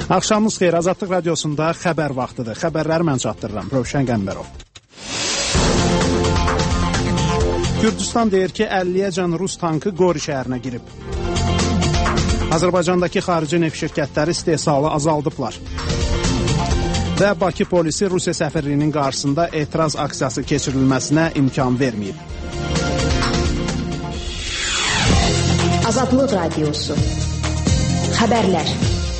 Axşamınız xeyir, Azadlıq Radiosunda xəbər vaxtıdır. Xəbərləri mən çatdırıram, Rövşən Qəmbərov. Gürcüstan deyir ki, 50-yəcən Rus tankı Qori şəhərinə girib. Azərbaycandakı xarici neft şirkətləri istehsalı azaldıblar. Və Bakı polisi Rusiya səfirliyinin qarşısında etiraz aksiyası keçirilməsinə imkan verməyib. Azadlıq Radiosu. Xəbərlər.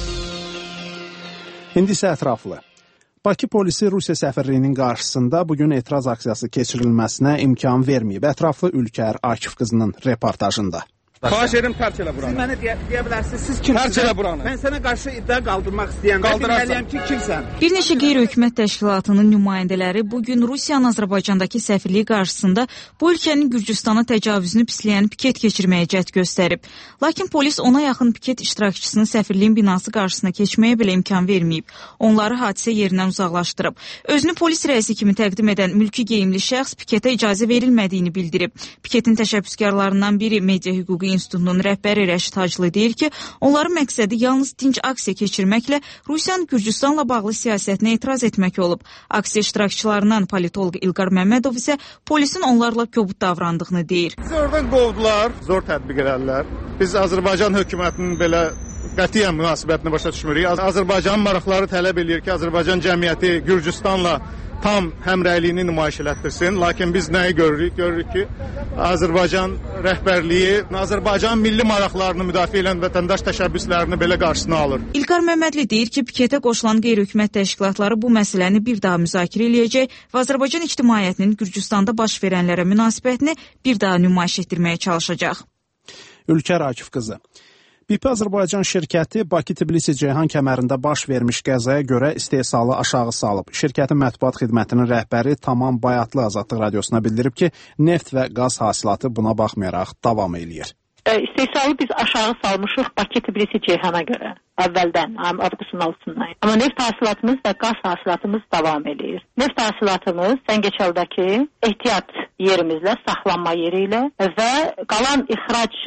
İndi isə ətraflı. Bakı polisi Rusiya səfirliyinin qarşısında bugün etiraz aksiyası keçirilməsinə imkan verməyib. Ətraflı Ülkər Akif qızının reportajında. Xahiş edirəm, tərk elə buranı. Siz mənə deyə bilərsiniz, siz kimsiniz? Tərk elə buranı. Mən sənə qarşı iddia qaldırmaq istəyən, bilməliyəm ki, kimsən? Bir neçə qeyri-hökumət təşkilatının nümayəndələri bugün Rusiyanın Azərbaycandakı səfirliyi qarşısında bu ölkənin Gürcüstana təcavüzünü pisləyən piket keçirməyə cəhd göstərib. Lakin polis ona yaxın piket iştirakçısını səfirliyin binası qarşısına keçməyə belə imkan verməyib. Onları hadisə yerindən uzaqlaşdırıb. Özünü polis rəisi kimi təqdim edən mülki geyimli şəxs piketə icazə verilmədiyini bildirib. Piketin təşəbbüskarlarından biri Media Hüquqi İnstitutunun rəhbəri Rəşid Hacılı deyir ki, onların məqsədi yalnız dinc aksiya keçirməklə Rusiyanın Gürcüstanla bağlı siyasətinə etiraz etmək olub. Aksiya iştirakçılarından politoloq İlqar Məmmədov isə polisin onlarla kobud davrandığını deyir. Bizi oradan qovdular, zor tətbiq edərlər. Biz Azərbaycan hökumətinin belə qətiyyən münasibətini başa düşmürük. Azərbaycanın maraqları tələb edir ki, Azərbaycan cəmiyyəti Gürcüstanla tam həmrəyliyini nümayiş elətdirsin. Lakin biz nəyi görürük? Görürük ki, Azərbaycan rəhbərliyi Azərbaycan milli maraqlarını müdafiə edən vətəndaş təşəbbüslərini belə qarşısına alır. İlqar Məmmədli deyir ki, piketə qoşulan qeyri-hökumət təşkilatları bu məsələni bir daha müzakirə eləyəcək və Azərbaycan ictimaiyyətinin Gürcüstanda baş verənlərə münasibətini bir daha nümayiş etdirməyə çalışacaq. Ülkər Akif qızı. BP Azərbaycan şirkəti Bakı-Tbilisi-Ceyhan kəmərində baş vermiş qəzaya görə istehsalı aşağı salıb. Şirkətin mətbuat xidmətinin rəhbəri Tamam Bayatlı Azadlıq Radiosuna bildirib ki, neft və qaz hasilatı buna baxmayaraq davam eləyir. İstehsalı biz aşağı salmışıq Bakı-Tbilisi-Ceyhana görə əvvəldən, avqustun 6-dan. Amma neft hasilatımız və qaz hasilatımız davam edir. Neft hasilatımız Səngəçəldəki ehtiyat yerimizlə, saxlanma yeri ilə və qalan ixrac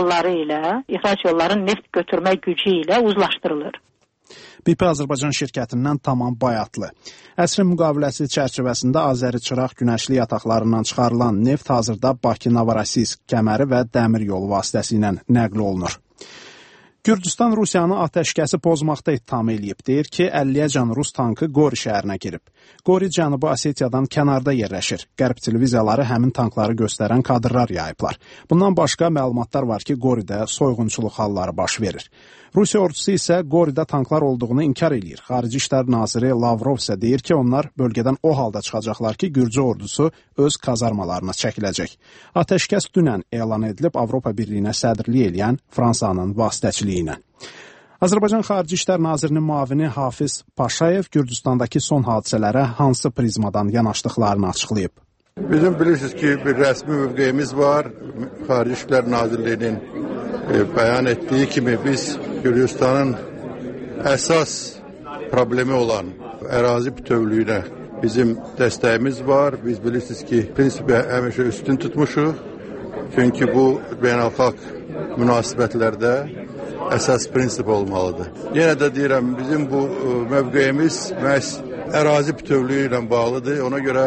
yolların neft götürmə gücü ilə uzlaşdırılır. BP Azərbaycan şirkətindən Tamam Bayatlı. Əsrin müqaviləsi çərçivəsində Azəri-Çıraq günəşli yataqlarından çıxarılan neft hazırda Bakı-Novorosiysk kəməri və dəmir yolu vasitəsilə nəql olunur. Gürcüstan Rusiyanı atəşkəsi pozmaqda ittiham eləyib. Deyir ki, 50-yəcən Rus tankı Qori şəhərinə girib. Qori Cənubi Osetiyadan kənarda yerləşir. Qərb televiziyaları həmin tankları göstərən kadrlar yayıblar. Bundan başqa məlumatlar var ki, Qoridə soyğunçuluq halları baş verir. Rusiya ordusu isə Qoridə tanklar olduğunu inkar eləyir. Xarici İşlər naziri Lavrov isə deyir ki, onlar bölgədən o halda çıxacaqlar ki, Gürcü ordusu öz kazarmalarına çəkiləcək. Atəşkəs dünən elan edilib Avropa Birliyinə sədrlik eləyən Fransanın vasitəçiliyi ilə. Azərbaycan Xarici İşlər Nazirinin müavini Hafiz Paşayev Gürcüstandakı son hadisələrə hansı prizmadan yanaşdıqlarını açıqlayıb. Bizim bilirsiniz ki, bir rəsmi mövqeyimiz var. Xarici İşlər Nazirliyinin bəyan etdiyi kimi biz Gürcüstanın əsas problemi olan ərazi bütövlüyünə bizim dəstəyimiz var. Biz bilirsiniz ki, prinsipi həmişə üstün tutmuşuq. Çünki bu beynəlxalq münasibətlərdə əsas prinsip olmalıdır. Yenə də deyirəm, bizim bu mövqeyimiz məhz ərazi bütövlüyü ilə bağlıdır. Ona görə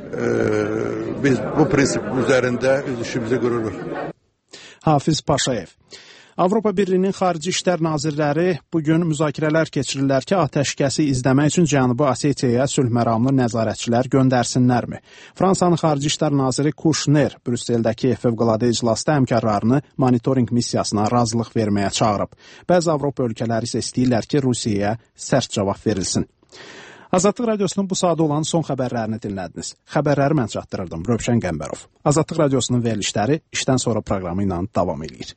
biz bu prinsip üzərində öz işimizi qururuq. Hafiz Paşayev. Avropa Birliyinin Xarici İşlər Nazirləri bugün müzakirələr keçirirlər ki, atəşkəsi izləmək üçün Cənubi Osetiyaya sülh məramlı nəzarətçilər göndərsinlərmi? Fransanın Xarici İşlər Naziri Kuşner Brüsseldəki fövqəladə iclasda həmkarlarını monitorinq missiyasına razılıq verməyə çağırıb. Bəzi Avropa ölkələri isə istəyirlər ki, Rusiyaya sərt cavab verilsin. Azadlıq Radiosunun bu saatda olan son xəbərlərini dinlədiniz. Xəbərləri mən çatdırırdım, Rövşən Qəmbərov. Azadlıq Radiosunun verilişləri işdən sonra proqramı ilə davam edir.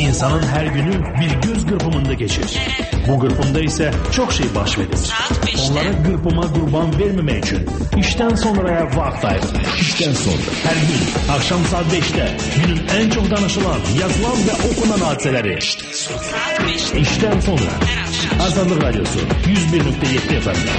İnsanın her günü bir göz qırpımında geçir. Bu qırpımda ise çok şey baş verir. Onlara qırpıma qurban vermemek için işten sonraya vaxt ayırın. İşten sonra her gün akşam saat 5'te günün en çok danışılan, yazılan ve okunan hadiseleri. İşten sonra Azadlıq Radyosu 101.7 FM'de.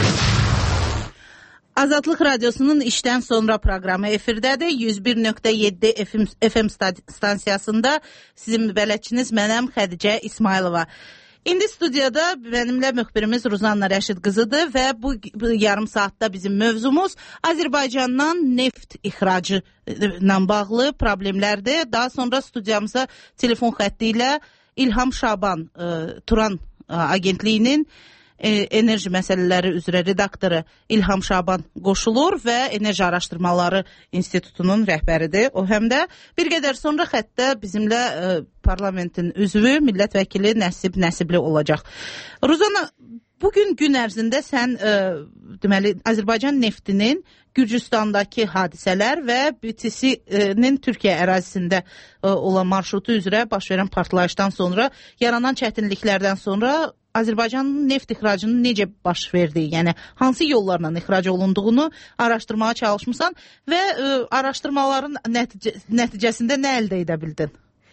Azadlıq Radyosu'nun işten sonra programı efirdədir. 101.7 FM stansiyasında sizin bələdçiniz mənəm Xədicə İsmailova. İndi studiyada benimle müxbirimiz Ruzanna Rəşid qızıdır və bu yarım saatda bizim mövzumuz Azərbaycandan neft ixracı ilə bağlı problemlərdir. Daha sonra studiyamıza telefon xətti ilə İlham Şaban, Turan agentliyinin enerji məsələləri üzrə redaktoru İlham Şaban qoşulur və Enerji Araşdırmaları İnstitutunun rəhbəridir. O həm də bir qədər sonra xəttə bizimlə parlamentin üzvü, millət vəkili Nəsib Nəsibli olacaq. Ruzana, bugün gün ərzində sən deməli Azərbaycan neftinin Gürcüstandakı hadisələr və BTC-nin Türkiyə ərazisində olan marşrutu üzrə baş verən partlayışdan sonra yaranan çətinliklərdən sonra Azərbaycanın neft ixracının necə baş verdiyi, yəni hansı yollarla ixrac olunduğunu araşdırmağa çalışmısan və araşdırmaların nəticəsində nə əldə edə bildin?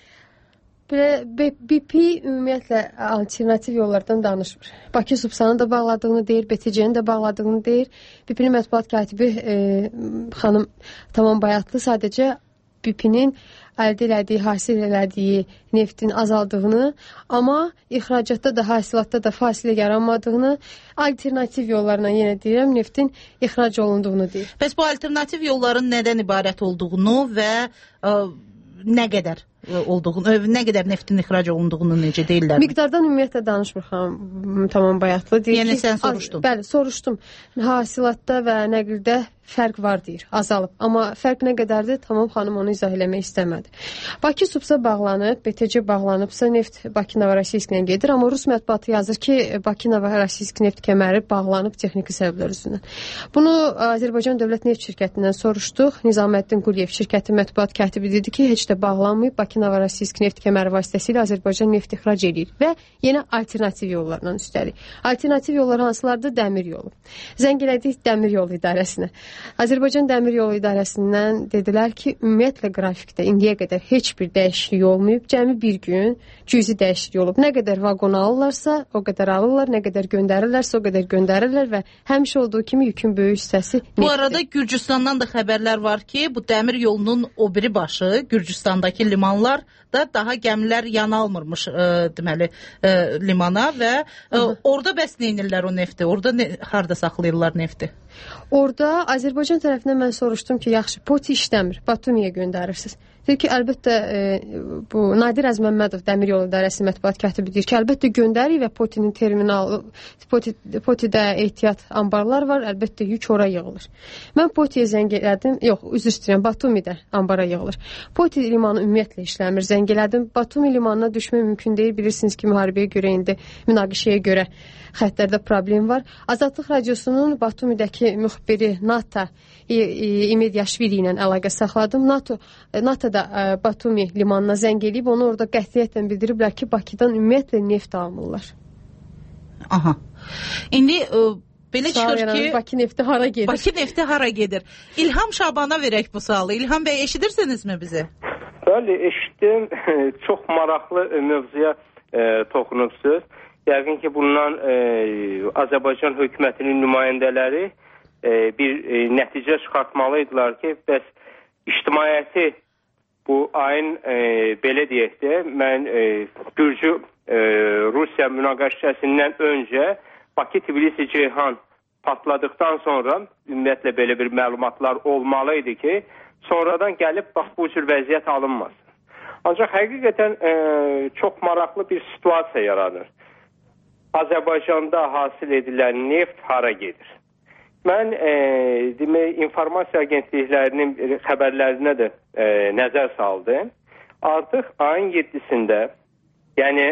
BP ümumiyyətlə alternativ yollardan danışmır. Bakı Subsanı da bağladığını deyir, BTC-ni də bağladığını deyir. BP-nin mətbuat katibi xanım Tamam Bayatlı sadəcə BP-nin əldə elədiyi, hasil elədiyi neftin azaldığını, amma ixracatda da, hasilatda da fasilə yaranmadığını, alternativ yollarla yenə deyirəm, neftin ixrac olunduğunu deyir. Bəs bu alternativ yolların nədən ibarət olduğunu və nə qədər olduğunu, nə qədər neftin ixrac olunduğunu necə deyirlər? Miqdardan ümumiyyətlə danışmır xanım Tamam Bayatlı. Deyir yəni ki, sən soruşdun. Bəli, soruşdum. Hasilatda və nəqldə fərq var deyir, azalıb. Amma fərq nə qədərdir? Tamam xanım onu izah eləmək istəmədi. Bakı Subsa bağlanıb, BTC bağlanıbsa neft Bakı Novorosiysklə gedir. Amma Rus mətbuatı yazır ki, Bakı Novorosiysk neft kəməri bağlanıb texniki səbəblər üzrədən. Bunu Azərbaycan Dövlət Neft Şirkətindən soruşduq. Nizaməddin Quliyev şirkətin mətbuat katibi dedi ki, heç də bağlanmayıb. Bakı Novorosiysk neft kəməri vasitəsilə Azərbaycan neft ixrac edir və yenə alternativ yollarla üstəlik. Alternativ yollar hansılardır? Dəmir yolu. Zəng elədik Dəmir yolu idarəsinə. Azərbaycan Dəmir Yolu İdarəsindən dedilər ki, ümumiyyətlə qrafikdə indiyə qədər heç bir dəyişiklik olmayıb. Cəmi bir gün cüzi dəyişiklik olub. Nə qədər vaqon alırlarsa, o qədər alırlar, nə qədər göndərirlərsə, o qədər göndərirlər və həmişə olduğu kimi yükün böyük hissəsi neftdir. Bu arada Gürcüstandan da xəbərlər var ki, bu dəmir yolunun o biri başı, Gürcüstandakı limanlar da daha gəmilər yanalmırmış deməli limana və orada bəs neynirlər o nefti? Orada harda saxlayırlar nefti? Orada Azərbaycan tərəfindən mən soruşdum ki, yaxşı, poti işləmir, Batumiyə göndərirsiniz. Deyir ki, əlbəttə bu Nadir Əzməmmədov Dəmir Yolu İdarəsi mətbuat katibi deyir ki, əlbəttə göndərik və potinin terminalı, potidə ehtiyat ambarlar var, əlbəttə yük ora yığılır. Mən potiyə zəng elədim, yox, üzr istəyirəm, Batumidə ambara yığılır. Poti limanı ümumiyyətlə işləmir, zəng elədim. Batumi limanına düşmək mümkün deyil, bilirsiniz ki, müharibəyə görə indi, münaqişəyə görə xəttlərdə problem var. Azadlıq Radyosunun Batumidəki müxbiri Nata İmedyaşvili ilə əlaqə saxladım. NATO da Batumi limanına zəng edib, onu orada qətiyyətlə bildiriblər ki, Bakıdan ümumiyyətlə neft almırlar. Aha. İndi belə çıxır ki, Bakı nefti hara gedir? Bakı nefti hara gedir? İlham Şaban'a verək bu sualı. İlham bəy, eşidirsinizmi bizi? Bəli, eşitdim. Çox maraqlı mövzuya toxunubsuz. Yəqin ki, bundan Azərbaycan hökumətinin nümayəndələri bir nəticə çıxartmalıydılar ki, bəs ictimaiyyəti bu ayın belə deyək də, mən Gürcü-Rusiya münaqişəsindən öncə Bakı-Tbilisi-Ceyhan patladıqdan sonra ümumiyyətlə belə bir məlumatlar olmalıydı ki, sonradan gəlib bax bu cür vəziyyət alınmasın. Ancaq həqiqətən çox maraqlı bir situasiya yaranır. Azərbaycanda hasil edilən neft hara gedir? Mən informasiya agentliklərinin xəbərlərinə də nəzər saldım. Artıq ayın 7-sində, yəni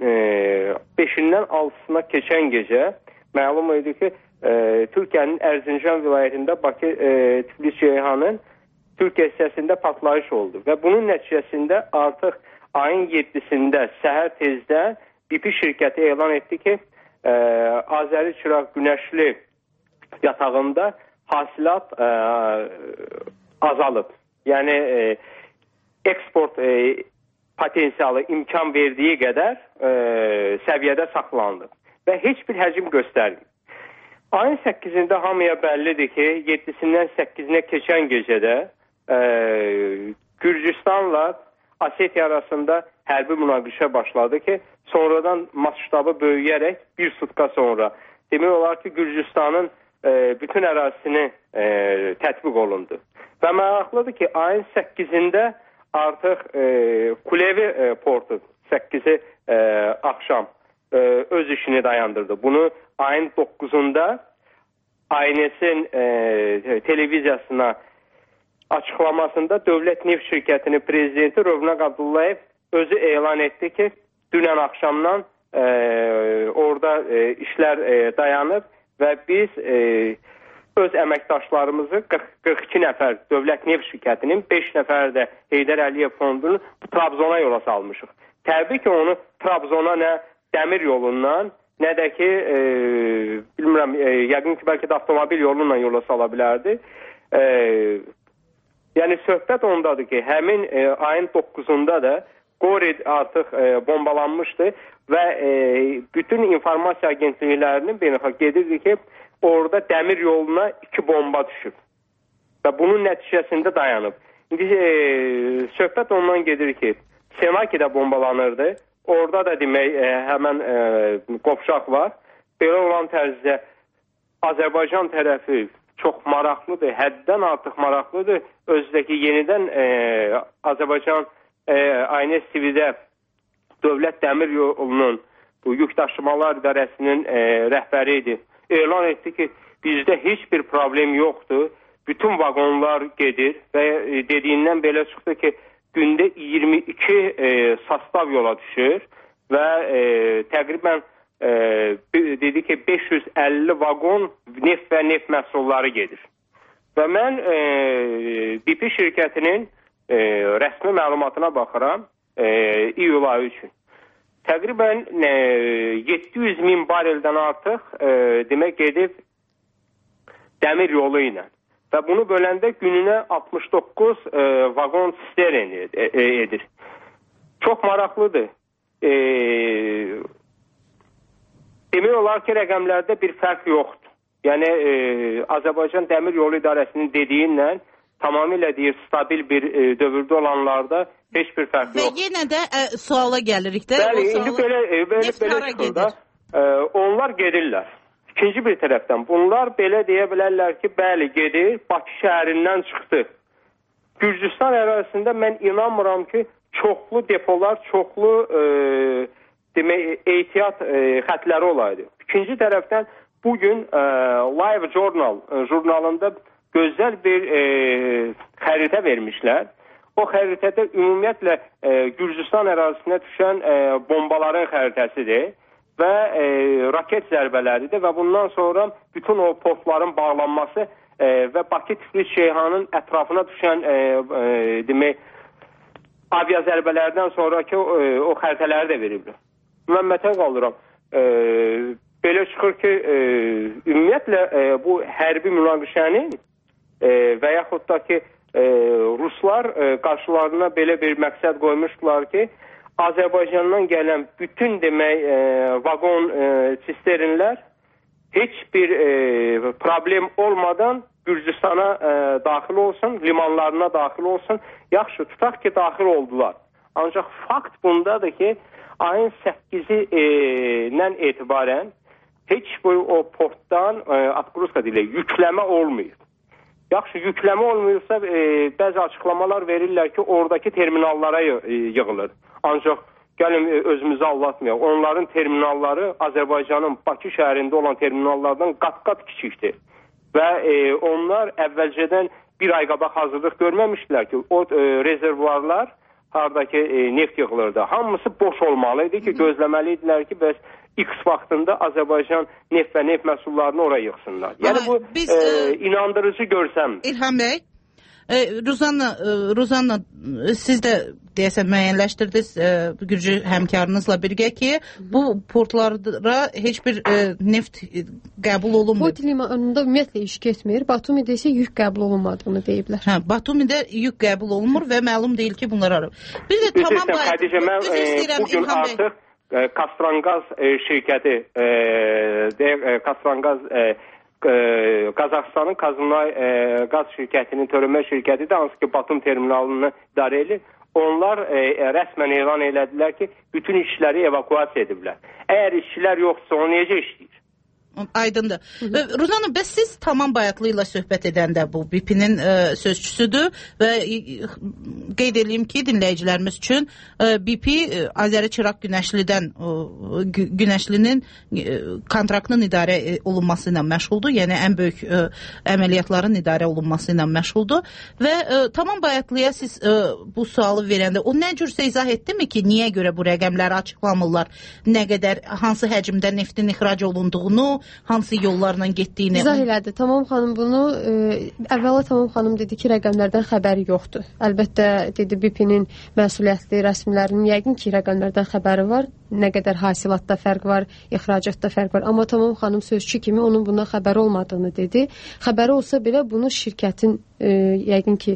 5-dən 6-sına keçən gecə məlum idi ki, Türkiyənin Erzincan vilayətində Bakı-Tbilisi-Ceyhanın Türkiyə hissəsində patlayış oldu və bunun nəticəsində artıq ayın 7-sində səhər tezdən BP şirkəti elan etdi ki, Azəri Çıraq Günəşli yatağında hasilat azalıb. Yəni eksport potensialı imkan verdiyi qədər səviyyədə saxlandı və heç bir həcm göstərmir. Ayın 8-də hamıya bəllidir ki, 7-sindən 8-nə keçən gecədə Gürcüstanla Osetiya arasında hərbi münaqişə başladı ki, sonradan masştabı böyüyərək bir sutka sonra demək olar ki, Gürcüstanın bütün ərazisini tətbiq olundu. Və maraqlıdır ki, ayın 8-də artıq Kulevi portu 8-i axşam öz işini dayandırdı. Bunu ayın 9-unda ANS-in televiziyasına açıqlamasında Dövlət Neft Şirkətinin prezidenti Rövnaq Abdullayev özü elan etdi ki, dünən axşamdan orada işlər dayanıb və biz öz əməkdaşlarımızı 42 nəfər Dövlət Neft Şirkətinin 5 nəfər də Heydər Əliyev fondunu Trabzona yola salmışıq. Təbii ki, onu Trabzona nə dəmir yolundan, nə də ki, bilmirəm, yəqin ki, bəlkə də avtomobil yolundan yola sala bilərdi. Yəni, söhbət ondadır ki, həmin ayın 9-unda da Qorid artıq bombalanmışdı və bütün informasiya agentliklərinin beynəlxalq gedirdi ki, orada dəmir yoluna 2 bomba düşüb və bunun nəticəsində dayanıb. İndi söhbət ondan gedir ki, Senakidə bombalanırdı. Orada da demək həmən qovşaq var. Belə olan tərzdə Azərbaycan tərəfi çox maraqlıdır, həddən artıq maraqlıdır. Özdəki yenidən Azərbaycan ANS TV-də Dövlət Dəmir Yolunun bu yük daşımalar idarəsinin rəhbəri idi. Elan etdi ki, bizdə heç bir problem yoxdur. Bütün vaqonlar gedir və dediyindən belə çıxdı ki, gündə 22 sastav yola düşür və təqribən dedi ki 550 vaqon neft və neft məhsulları gedir. Və mən BP şirkətinin rəsmi məlumatına baxıram iyul ayı üçün. Təqribən 700 min bareldən artıq demək gedib dəmir yolu ilə. Və bunu böləndə gününə 69 vaqon sistern edir. Çox maraqlıdır. Demək olar ki, rəqəmlərdə bir fərq yoxdur. Yəni, Azərbaycan Dəmir Yolu İdarəsinin dediyinlə tamamilə deyir, stabil bir dövrdə olanlarda heç bir fərq yoxdur. Və yenə də suala gəlirik də. Bəli, indi belə çıxır da, onlar gedirlər. İkinci bir tərəfdən bunlar belə deyə bilərlər ki, bəli gedir, Bakı şəhərindən çıxdı. Gürcüstan ərazisində mən inanmıram ki, çoxlu depolar, çoxlu ehtiyat xətləri olaydı. İkinci tərəfdən bugün Live Journal jurnalında gözəl bir xəritə vermişlər. O xəritədə ümumiyyətlə Gürcüstan ərazisinə düşən bombaların xəritəsidir və raket zərbələridir və bundan sonra bütün o portların bağlanması və Bakı-Tiflis-Ceyhanın ətrafına düşən demək avia zərbələrdən sonraki o xəritələri də veriblər. Mən mətən qalıram. Belə çıxır ki, ümumiyyətlə bu hərbi münaqişənin və yaxud da ki, Ruslar qarşılarına belə bir məqsəd qoymuşdular ki, Azərbaycandan gələn bütün demək vaqon sisternlər heç bir problem olmadan Gürcüstana daxil olsun, limanlarına daxil olsun. Yaxşı, tutaq ki, daxil oldular. Ancaq fakt bundadır ki, ayın 8-dən etibarən heç bu o portdan Atqruska dilə yükləmə olmuyor. Yaxşı, yükləmə olmuyorsa bəzi açıqlamalar verirlər ki, oradakı terminallara yığılır. Ancaq gəlin özümüzü allatmayaq. Onların terminalları Azərbaycanın Bakı şəhərində olan terminallardan qat-qat kiçikdir. Və onlar əvvəlcədən bir ay qabaq hazırlıq görməmişdilər ki, o rezervuarlar haradakı neft yığılırdı. Hamısı boş olmalıydı ki, gözləməliydilər ki, bəs X vaxtında Azərbaycan neft və neft məhsullarını oraya yığsınlar. Yəni bu inandırıcı görsəm. İlham bəy, Ruzanna, siz də deyəsən müəyyənləşdirdiniz Gürcü həmkarınızla birgə ki, bu portlara heç bir neft qəbul olunmur. Port limanında ümumiyyətlə iş getmir. Batumidə isə yük qəbul olunmadığını deyiblər. Batumidə yük qəbul olunmur və məlum deyil ki, bunlar arıb. Bir də tamam bugün artıq Kastranqaz şirkəti Kastranqaz Qazaxıstanın Kazımay qaz şirkətinin törəmə şirkəti də hansı ki Batum terminalını idarə edir. Onlar rəsmən elan elədilər ki, bütün işçiləri evakuasiya ediblər. Əgər işçilər yoxsa, o necə işləyir? Aydındır. Ruzanna, bəs siz Tamam Bayatlı ilə söhbət edəndə bu BP-nin sözçüsüdür və qeyd edeyim ki, dinləyicilərimiz üçün BP Azəri Çıraq Günəşlinin kontraktının idarə olunması ilə məşğuldur, yəni ən böyük əməliyyatların idarə olunması ilə məşğuldur və Tamam Bayatlıya siz bu sualı verəndə o nə cürsə izah etdimi ki, niyə görə bu rəqəmləri açıqlamırlar, nə qədər, hansı həcmdə neftin ixrac olunduğunu, hansı yollarla getdiyini. İzah elədi. Tamam xanım bunu əvvəla Tamam xanım dedi ki, rəqəmlərdən xəbəri yoxdur. Əlbəttə dedi BP-nin məsuliyyətli rəsmilərinin yəqin ki, rəqəmlərdən xəbəri var. Nə qədər hasilatda fərq var, ixracatda fərq var. Amma Tamam xanım sözçü kimi onun bundan xəbəri olmadığını dedi. Xəbəri olsa belə bunu şirkətin yəqin ki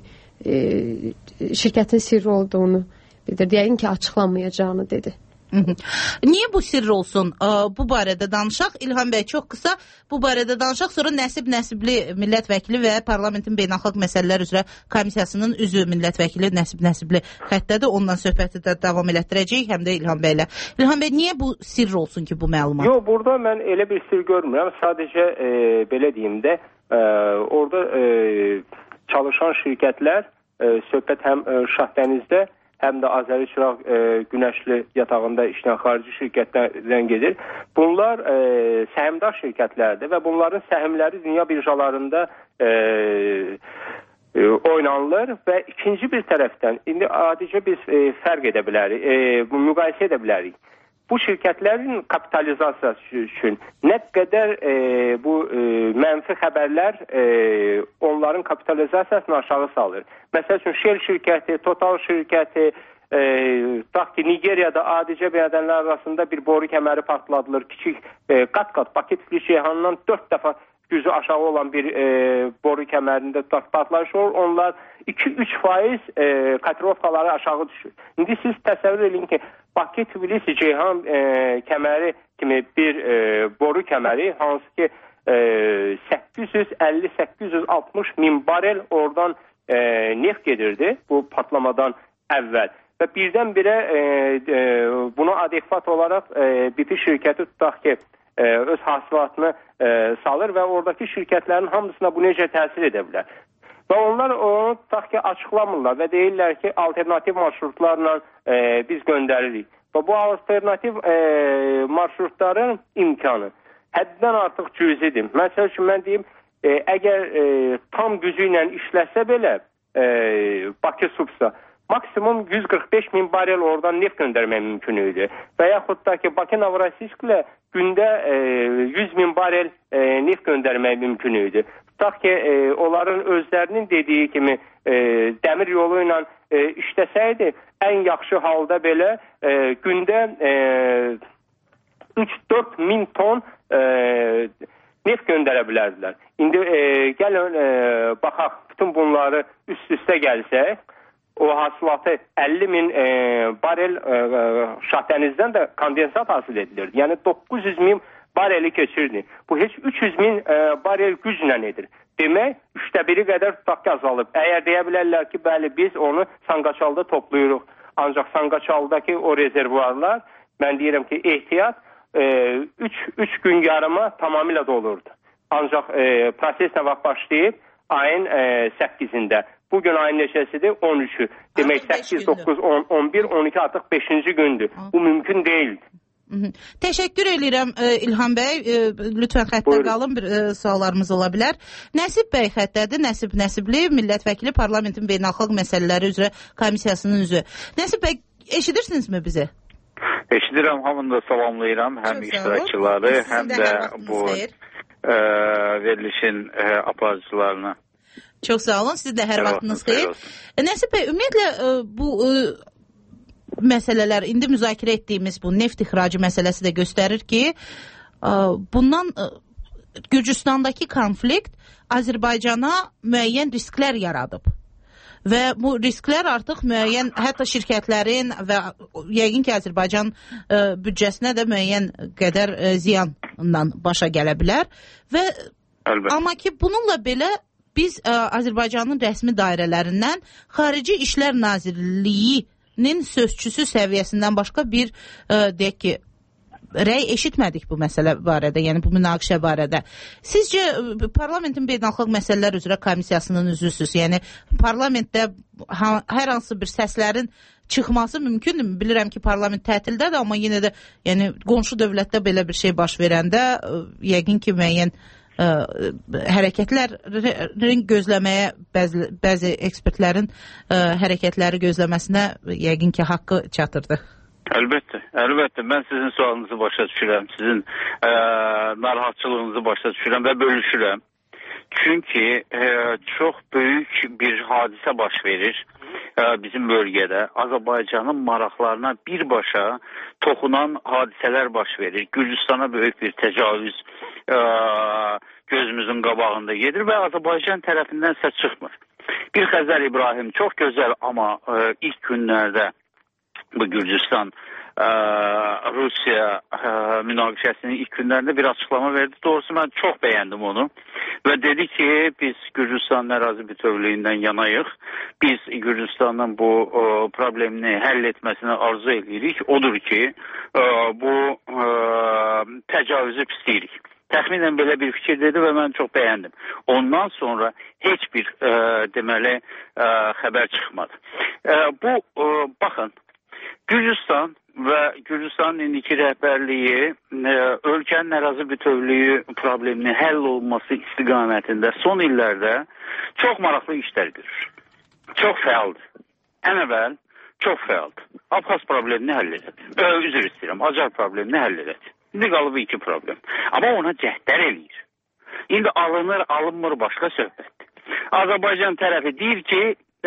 şirkətin sirri olduğunu bildirdi. Yəqin ki açıqlanmayacağını dedi. Niyə bu sirr olsun? Bu barədə danışaq. İlham bəy, çox qısa bu barədə danışaq. Sonra Nəsib Nəsibli millət vəkili və Parlamentin Beynəlxalq Məsələlər üzrə Komissiyasının üzvü millət vəkili Nəsib Nəsibli xəttədir. Ondan söhbəti də davam elətdirəcəyik, həm də İlham bəylə. İlham bəy, niyə bu sirr olsun ki, bu məlumat? Yox, burada mən elə bir sirr görmürəm. Sadəcə belə deyim də, orada çalışan şirkətlər söhbət həm Şahdənizdə, həm də Azəri Çıraq Günəşli yatağında işləyən xarici şirkətlərdən gedir. Bunlar səhmdar şirkətlərdir və bunların səhmləri dünya birjalarında oynanılır və ikinci bir tərəfdən, indi adicə biz fərq edə bilərik, müqayisə edə bilərik. Bu şirkətlərin kapitalizasiyası üçün nə qədər bu mənfi xəbərlər onların kapitalizasiyasını aşağı salır. Məsəl üçün Shell şirkəti, Total şirkəti, tutaq ki, Nigeriyada adicə bədənlər arasında bir boru kəməri partladılır. Kiçik qat-qat Bakı Tiflis-Ceyhandan 4 dəfə gücü aşağı olan bir boru kəmərində partlayış olur. Onlar 2-3% kotirovkaları aşağı düşür. İndi siz təsəvvür edin ki, Bakı Tbilisi-Ceyhan kəməri kimi bir boru kəməri, hansı ki 850-860 min barel oradan neft gedirdi bu patlamadan əvvəl. Və birdən-birə buna adekvat olaraq BP şirkəti tutaq ki, öz hasilatını salır və oradakı şirkətlərin hamısına bu necə təsir edə bilər. Və onlar onu tutaq ki, açıqlamırlar və deyirlər ki, alternativ marşrutlarla biz göndəririk. Və bu alternativ marşrutların imkanı həddən artıq cüzidir. Məsəl üçün, mən deyim, əgər tam gücü ilə işləsə belə Bakı Subsa, maksimum 145 min barel oradan neft göndərmək mümkün idi. Və yaxud da ki, Bakı Novorosiysk ilə gündə 100 min barel neft göndərmək mümkün idi. Tutaq ki, onların özlərinin dediyi kimi dəmir yolu ilə işləsəydi, ən yaxşı halda belə gündə 3-4 min ton neft göndərə bilərdilər. İndi gəlin baxaq, bütün bunları üst-üstə gəlsək, o hasilatı 50 min barel Şahdənizdən də kondensat hasil edilirdi. Yəni 900 min bareli keçirdi. Bu heç 300 min barel güclə edir. Demək, 1/3 qədər tutaq ki, azalıb. Əgər deyə bilərlər ki, bəli, biz onu Sanqaçalda toplayırıq. Ancaq Sanqaçaldakı o rezervuarlar, mən deyirəm ki, ehtiyat 3 gün yarıma tamamilə dolurdu. Ancaq proses nə vaxt başlayıb? Ayın 8-də. Bugün ayın neçəsidir? 13-ü. Demək 8, 9, 10, 11, 12 artıq 5-ci gündür. Bu mümkün deyildi. Təşəkkür edirəm İlham bəy. Lütfən xəttə qalın, bir suallarımız ola bilər. Nəsib bəy xəttədir. Nəsib Nəsibli, millət vəkili, Parlamentin Beynəlxalq Məsələləri üzrə Komissiyasının üzvü. Nəsib bəy, eşidirsinizmi bizi? Eşidirəm, hamını da salamlayıram, həm iştirakçıları, həm də bu verilişin aparıcılarını. Çox sağ olun. Siz də hər vaxtınız xeyir. Nəsib bəy, ümumiyyətlə bu məsələlər, indi müzakirə etdiyimiz bu neft ixracı məsələsi də göstərir ki, bundan Gürcüstandakı konflikt Azərbaycana müəyyən risklər yaradıb. Və bu risklər artıq müəyyən, hətta şirkətlərin və yəqin ki, Azərbaycan büdcəsinə də müəyyən qədər ziyanla başa gələ bilər. Və amma ki, bununla belə biz Azərbaycanın rəsmi dairələrindən Xarici İşlər Nazirliyinin sözçüsü səviyyəsindən başqa bir, deyək ki, rəy eşitmədik bu məsələ barədə, yəni bu münaqişə barədə. Sizcə parlamentin beynəlxalq məsələlər üzrə komissiyasının üzvüsüz, yəni parlamentdə hər hansı bir səslərin çıxması mümkündür. Bilirəm ki, parlament tətildədir, amma yenə də yəni qonşu dövlətdə belə bir şey baş verəndə yəqin ki, müəyyən hərəkətlərin gözləməyə, bəzi ekspertlərin hərəkətləri gözləməsinə yəqin ki, haqqı çatırdı. Əlbəttə, əlbəttə. Mən sizin sualınızı başa düşürəm, sizin narahatçılığınızı başa düşürəm və bölüşürəm. Çünki çox böyük bir hadisə baş verir bizim bölgədə. Azərbaycanın maraqlarına birbaşa toxunan hadisələr baş verir. Gürcüstana böyük bir təcavüz gözümüzün qabağında gedir və Azərbaycan tərəfindən səs çıxmır. Bir Xəzər İbrahim çox gözəl, amma ilk günlərdə bu Gürcüstan Rusiya münaqişəsinin ilk günlərində bir açıqlama verdi. Doğrusu mən çox bəyəndim onu və dedi ki, biz Gürcüstanın ərazi bütövlüyündən yanayıq. Biz Gürcüstanın bu problemini həll etməsini arzu edirik. Odur ki, bu təcavüzü pisləyirik. Təxminən belə bir fikir dedi və mən çox bəyəndim. Ondan sonra heç bir deməli xəbər çıxmadı. Baxın, Gürcüstan və Gürcüstanın indiki rəhbərliyi ölkənin ərazi bütövlüyü probleminin həll olması istiqamətində son illərdə çox maraqlı işlər görür. Çox fəaldır. Ən əvvəl çox fəaldır. Abxaz problemini həll edəcək. Üzr istəyirəm, Acar problemini həll edəcək. İndi qalıb iki problem. Amma ona cəhdlər eləyir. İndi alınır, alınmır başqa söhbətdir. Azərbaycan tərəfi deyir ki,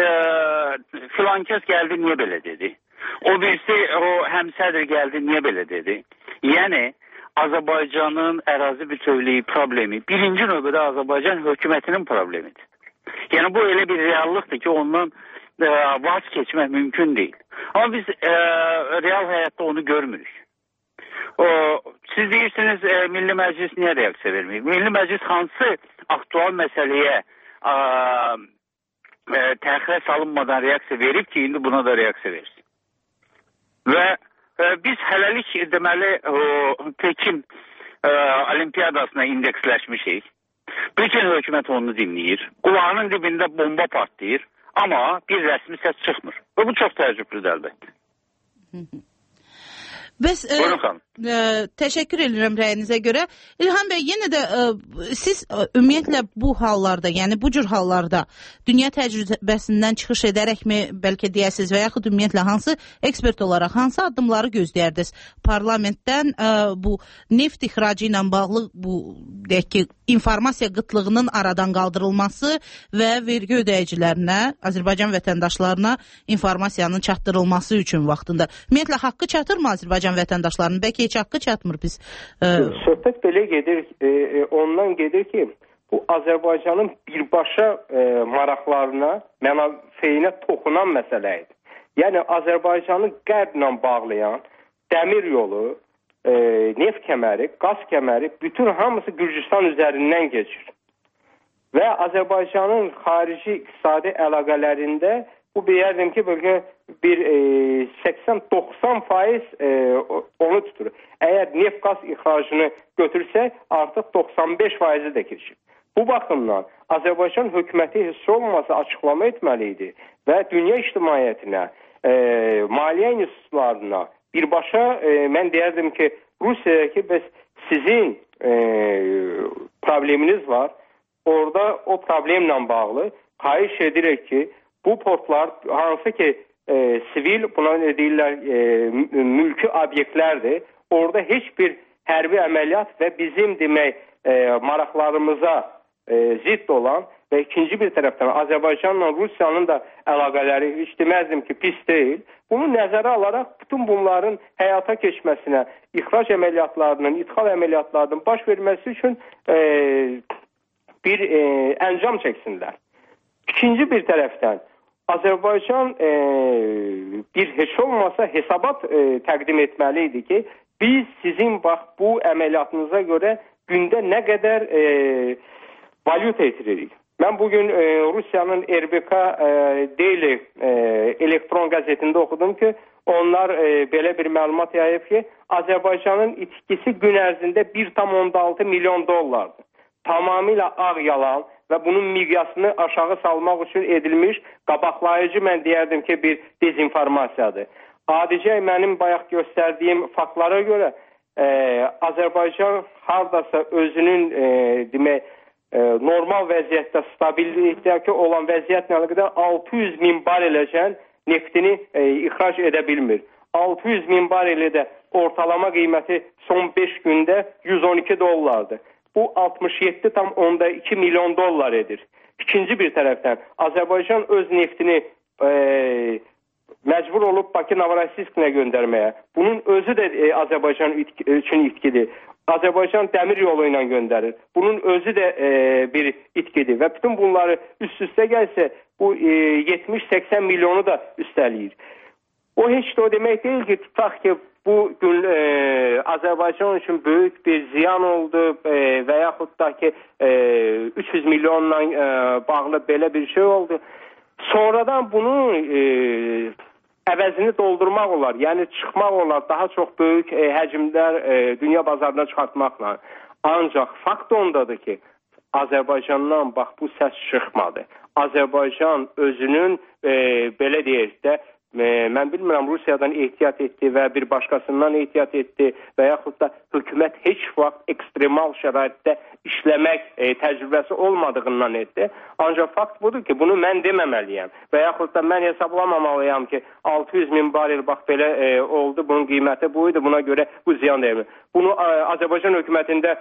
filankəs gəldi, niyə belə dedi? O birisi, o həmsədr gəldi, niyə belə dedi? Yəni, Azərbaycanın ərazi bütövlüyü problemi birinci növbədə Azərbaycan hökumətinin problemidir. Yəni, bu elə bir reallıqdır ki, ondan vaz keçmək mümkün deyil. Amma biz real həyatda onu görmürük. Siz deyirsiniz, Milli Məclis niyə reaksiya verməyir? Milli Məclis hansı aktual məsələyə təxirə salınmadan reaksiya verib ki, indi buna da reaksiya versin. Və biz hələlik deməli Pekin olimpiyadasına indeksləşmişik. Bütün hökumət onu dinləyir. Qulağının dibində bomba partlayır. Amma bir rəsmi səs çıxmır. Və bu çox təəccüblüdür əlbəttə. Bəs təşəkkür edirəm rəyinizə görə. İlham bəy, yenə də siz ümumiyyətlə bu hallarda, yəni bu cür hallarda dünya təcrübəsindən çıxış edərəkmi bəlkə deyəsiniz və yaxud ümumiyyətlə hansı ekspert olaraq hansı addımları gözləyirdiniz parlamentdən bu neft ixracı ilə bağlı bu deyək ki, informasiya qıtlığının aradan qaldırılması və vergi ödəyicilərinə, Azərbaycan vətəndaşlarına informasiyanın çatdırılması üçün vaxtında. Ümumiyyətlə haqqı çatırmı Azərbaycan vətəndaşlarının? Bəlkə heç haqqı çatmır biz. Söhbət belə gedir, ondan gedir ki, bu Azərbaycanın birbaşa maraqlarına, mənafeyinə toxunan məsələ idi. Yəni Azərbaycanı qərblə bağlayan dəmir yolu, neft kəməri, qaz kəməri, bütün hamısı Gürcüstan üzərindən keçir. Və Azərbaycanın xarici iqtisadi əlaqələrində bu deyərdim ki, bəlkə bir 80-90% onu tutur. Əgər neft qaz ixracını götürsək, artıq 95% də keçir. Bu baxımdan Azərbaycan hökuməti heç olmasa açıqlama etməli idi və dünya ictimaiyyətinə, maliyyə institutlarına birbaşa mən deyərdim ki, Rusiyadakı bəs sizin probleminiz var. Orada o problemlə bağlı xahiş edirik ki, bu portlar hansı ki sivil, buna deyirlər mülki obyektlərdir. Orada heç bir hərbi əməliyyat və bizim demək maraqlarımıza zidd olan və ikinci bir tərəfdən Azərbaycanla Rusiyanın da əlaqələri heç deməzdim ki, pis deyil. Bunu nəzərə alaraq bütün bunların həyata keçməsinə, ixrac əməliyyatlarının, idxal əməliyyatlarının baş verməsi üçün bir əncam çəksinlər. İkinci bir tərəfdən Azərbaycan bir heç olmasa hesabat təqdim etməli idi ki, biz sizin bax bu əməliyyatınıza görə gündə nə qədər valyuta itiririk. Mən bugün Rusiyanın RBK Daily elektron qəzetində oxudum ki, onlar belə bir məlumat yayıb ki, Azərbaycanın itkisi gün ərzində 1,6 milyon dollardır. Tamamilə ağ yalan və bunun miqyasını aşağı salmaq üçün edilmiş qabaqlayıcı mən deyərdim ki, bir dezinformasiyadır. Adicə mənim bayaq göstərdiyim faktlara görə Azərbaycan hardasa özünün demək normal vəziyyətdə, stabillikdəki olan vəziyyətlə əlaqədar 600 min bareləcən neftini ixrac edə bilmir. 600 min bareli də ortalama qiyməti son 5 gündə 112 dollardır. Bu 67,2 milyon dollar edir. İkinci bir tərəfdən Azərbaycan öz neftini məcbur olub Bakı-Novorosiyskə göndərməyə. Bunun özü də Azərbaycan üçün itkidir. Azərbaycan dəmir yolu ilə göndərir. Bunun özü də bir itkidir və bütün bunları üst-üstə gəlsə bu 70-80 milyonu da üstələyir. O heç də o demək deyil ki, tutaq ki, bu gün Azərbaycan üçün böyük bir ziyan oldu və yaxud da ki 300 milyonla bağlı belə bir şey oldu. Sonradan bunu əvəzini doldurmaq olar, yəni çıxmaq olar, daha çox böyük həcmlər dünya bazarına çıxartmaqla. Ancaq fakt ondadır ki, Azərbaycandan bax bu səs çıxmadı. Azərbaycan özünün belə deyək də, mən bilmirəm Rusiyadan ehtiyat etdi və bir başqasından ehtiyat etdi və yaxud da hökumət heç vaxt ekstremal şəraitdə işləmək təcrübəsi olmadığından etdi. Ancaq fakt budur ki, bunu mən deməməliyəm və yaxud da mən hesablamamalıyam ki, 600 min barel bax belə oldu, bunun qiyməti buydu, buna görə bu ziyan deyil. Bunu Azərbaycan hökumətində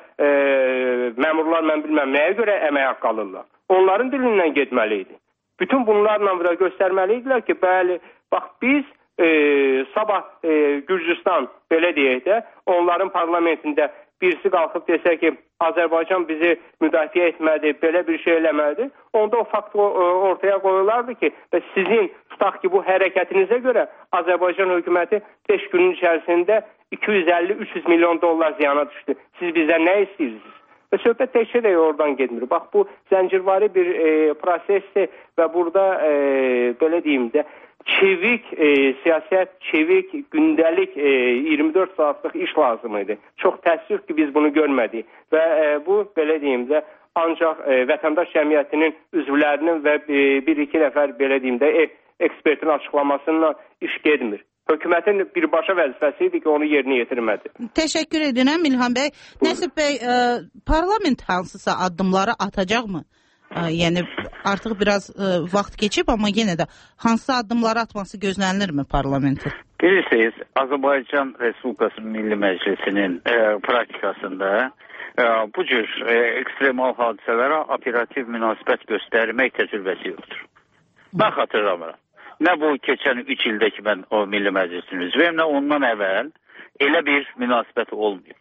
məmurlar mən bilməm nəyə görə əmək haqqı alırlar. Onların dilindən getməli idi. Bütün bunlarla da göstərməliydilər ki, bəli, bax biz sabah Gürcüstan belə deyək də, onların parlamentində birisi qalxıb desə ki, Azərbaycan bizi müdafiə etmədi, belə bir şey eləmədi, onda o fakt ortaya qoyulardı ki, və sizin tutaq ki, bu hərəkətinizə görə Azərbaycan hökuməti 5 günün içərisində 250-300 milyon dollar ziyana düşdü. Siz bizdən nə istəyirsiniz? Və söhbət təkcə də oradan getmir. Bax, bu zəncirvari bir prosesdir və burada belə deyim də, çevik siyasət, çevik gündəlik 24 saatlıq iş lazım idi. Çox təəssüf ki, biz bunu görmədik və bu, belə deyim də, ancaq vətəndaş cəmiyyətinin üzvlərinin və bir-iki nəfər, belə deyim də, ekspertin açıqlamasından iş gedmir. Hökumətin birbaşa vəzifəsi idi ki, onu yerinə yetirmədi. Təşəkkür edirəm İlham bəy. Nəsib bəy, parlament hansısa addımları atacaqmı? Yəni artıq biraz vaxt keçib, amma yenə də hansı addımları atması gözlənilirmi parlamentin? Bilirsiniz, Azərbaycan Respublikası Milli Məclisinin praktikasında bu cür ekstremal hadisələrə operativ münasibət göstərmək təcrübəsi yoxdur. Mən xatırlamıram. Nə bu keçən 3 ildə ki, mən o Milli Məclisin üzvüyəm, nə ondan əvvəl elə bir münasibət olmuyor.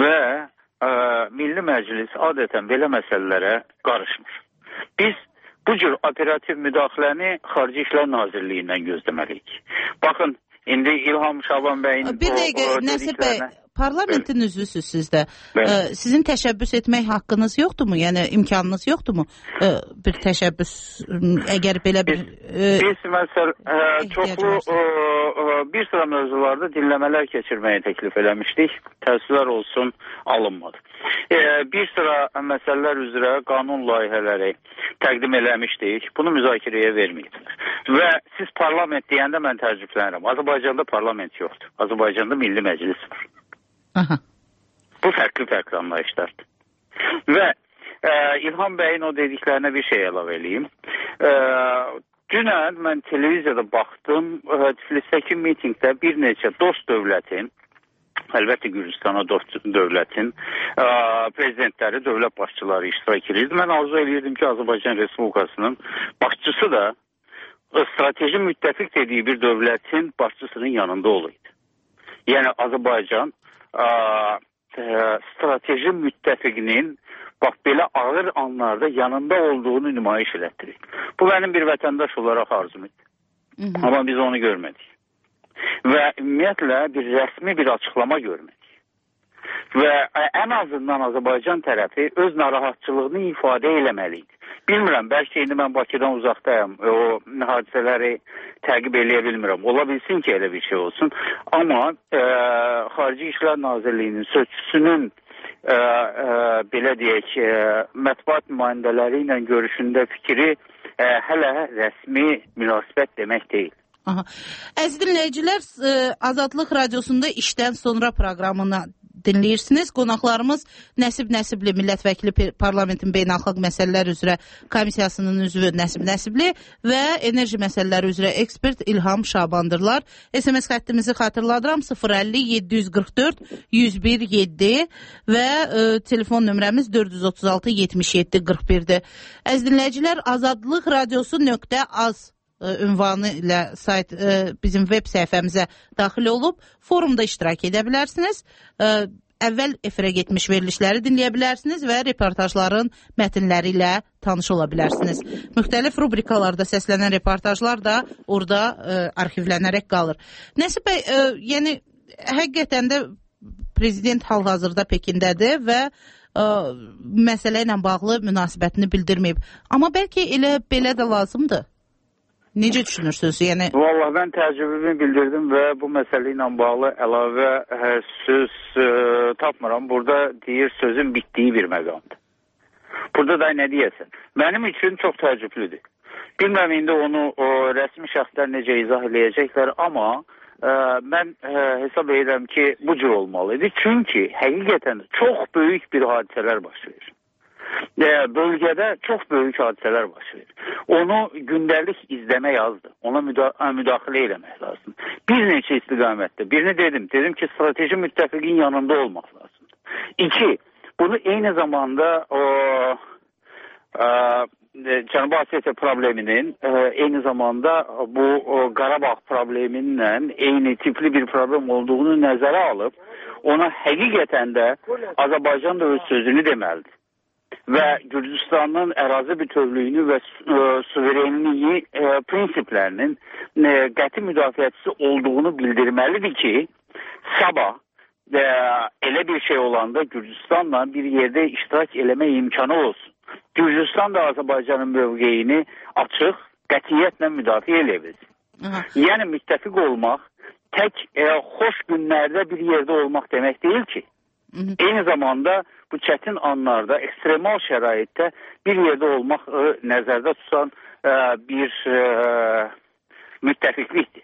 Və Milli Məclis adətən belə məsələlərə qarışmır. Biz bu cür operativ müdaxiləni Xarici İşlər Nazirliyindən gözləməliyik. Baxın, indi İlham Şaban bəyin... Bir dəqiqə, Nəsib bəy, parlamentin üzvüsüz siz də. Sizin təşəbbüs etmək haqqınız yoxdurmu? Yəni imkanınız yoxdurmu? Bir təşəbbüs, əgər belə bir... Biz məsəl, çoxlu bir sıra mövzularda dinləmələr keçirməyə təklif eləmişdik. Təəssüflər olsun, alınmadı. Bir sıra məsələlər üzrə qanun layihələri təqdim eləmişdik. Bunu müzakirəyə verməyiblər. Və siz parlament deyəndə mən təəccüblənirəm. Azərbaycanda parlament yoxdur. Azərbaycanda Milli Məclis var. Aha. Bu fərqli anlayışlardır. Və İlham bəyin o dediklərinə bir şey əlavə eləyim. Dünən mən televiziyada baxdım, Tiflisdəki mitingdə bir neçə dost dövlətin əlbəttə Gürcüstana dövlətin prezidentləri, dövlət başçıları iştirak edirdi. Mən arzu edirdim ki, Azərbaycan Respublikasının başçısı da strateji müttəfiq dediyi bir dövlətin başçısının yanında olaydı. Yəni Azərbaycan strateji müttəfiqinin bax belə ağır anlarda yanında olduğunu nümayiş elətdirir. Bu mənim bir vətəndaş olaraq arzum idi. Amma biz onu görmədik. Və ümumiyyətlə bir rəsmi bir açıqlama görmədik. Və ən azından Azərbaycan tərəfi öz narahatçılığını ifadə eləməliydi. Bilmirəm, bəlkə indi mən Bakıdan uzaqdayım, o hadisələri təqib eləyə bilmirəm. Ola bilsin ki, elə bir şey olsun. Amma Xarici İşlər Nazirliyinin sözçüsünün belə deyək, mətbuat nümayəndələri ilə görüşündə fikri hələ rəsmi münasibət demək deyil. Aha. Əziz dinləyicilər, Azadlıq Radiosunda işdən sonra proqramını dinləyirsiniz. Qonaqlarımız Nəsib Nəsibli, millət vəkili Parlamentin Beynəlxalq Məsələlər üzrə Komissiyasının üzvü Nəsib Nəsibli və enerji məsələləri üzrə ekspert İlham Şabandırlar. SMS xəttimizi xatırladıram 050-744-101-7 və telefon nömrəmiz 436-77-41-dir. Əziz dinləyicilər, Azadlıq Radiosu.az ünvanı ilə sayt bizim web səhifəmizə daxil olub forumda iştirak edə bilərsiniz. Əvvəl efirə getmiş verilişləri dinləyə bilərsiniz və reportajların mətnləri ilə tanış ola bilərsiniz. Müxtəlif rubrikalarda səslənən reportajlar da orada arxivlənərək qalır. Nəsib bəy, yəni həqiqətən də prezident hal-hazırda Pekindədir və məsələ ilə bağlı münasibətini bildirməyib. Amma bəlkə elə belə də lazımdır. Necə düşünürsünüz? Yəni Vallahi mən təcrübəmi bildirdim və bu məsələ ilə bağlı əlavə söz tapmıram. Burada deyir sözün bitdiyi bir məqamdır. Burada da nə deyəsən? Mənim üçün çox təəccüblüdür. Bilməm indi onu rəsmi şəxslər necə izah eləyəcəklər, amma mən hesab edirəm ki, bu cür olmalıydı. Çünki həqiqətən çox böyük bir hadisələr baş verir. Bölgədə çox böyük hadisələr baş verir. Onu gündəlik izləmək azdır. Ona müdaxilə eləmək lazım. Bir neçə istiqamətdə. Birini dedim ki, strateji müttəfiqin yanında olmaq lazımdır. 2, bunu eyni zamanda Cənubi Osetiya probleminin eyni zamanda bu Qarabağ probleminlə eyni tipli bir problem olduğunu nəzərə alıb, ona həqiqətən də Azərbaycan da öz sözünü deməlidir. Və Gürcüstanın ərazi bütövlüyünü və suverenliyi prinsiplərinin qəti müdafiəçisi olduğunu bildirməlidir ki, sabah elə bir şey olanda Gürcüstanla bir yerdə iştirak eləmə imkanı olsun. Gürcüstan da Azərbaycanın mövqeyini açıq, qətiyyətlə müdafiə eləyə bilsin. Yəni müttəfiq olmaq tək xoş günlərdə bir yerdə olmaq demək deyil ki. Eyni zamanda bu çətin anlarda, ekstremal şəraitdə bir yerdə olmaq nəzərdə tutan bir müttəfiqlikdir.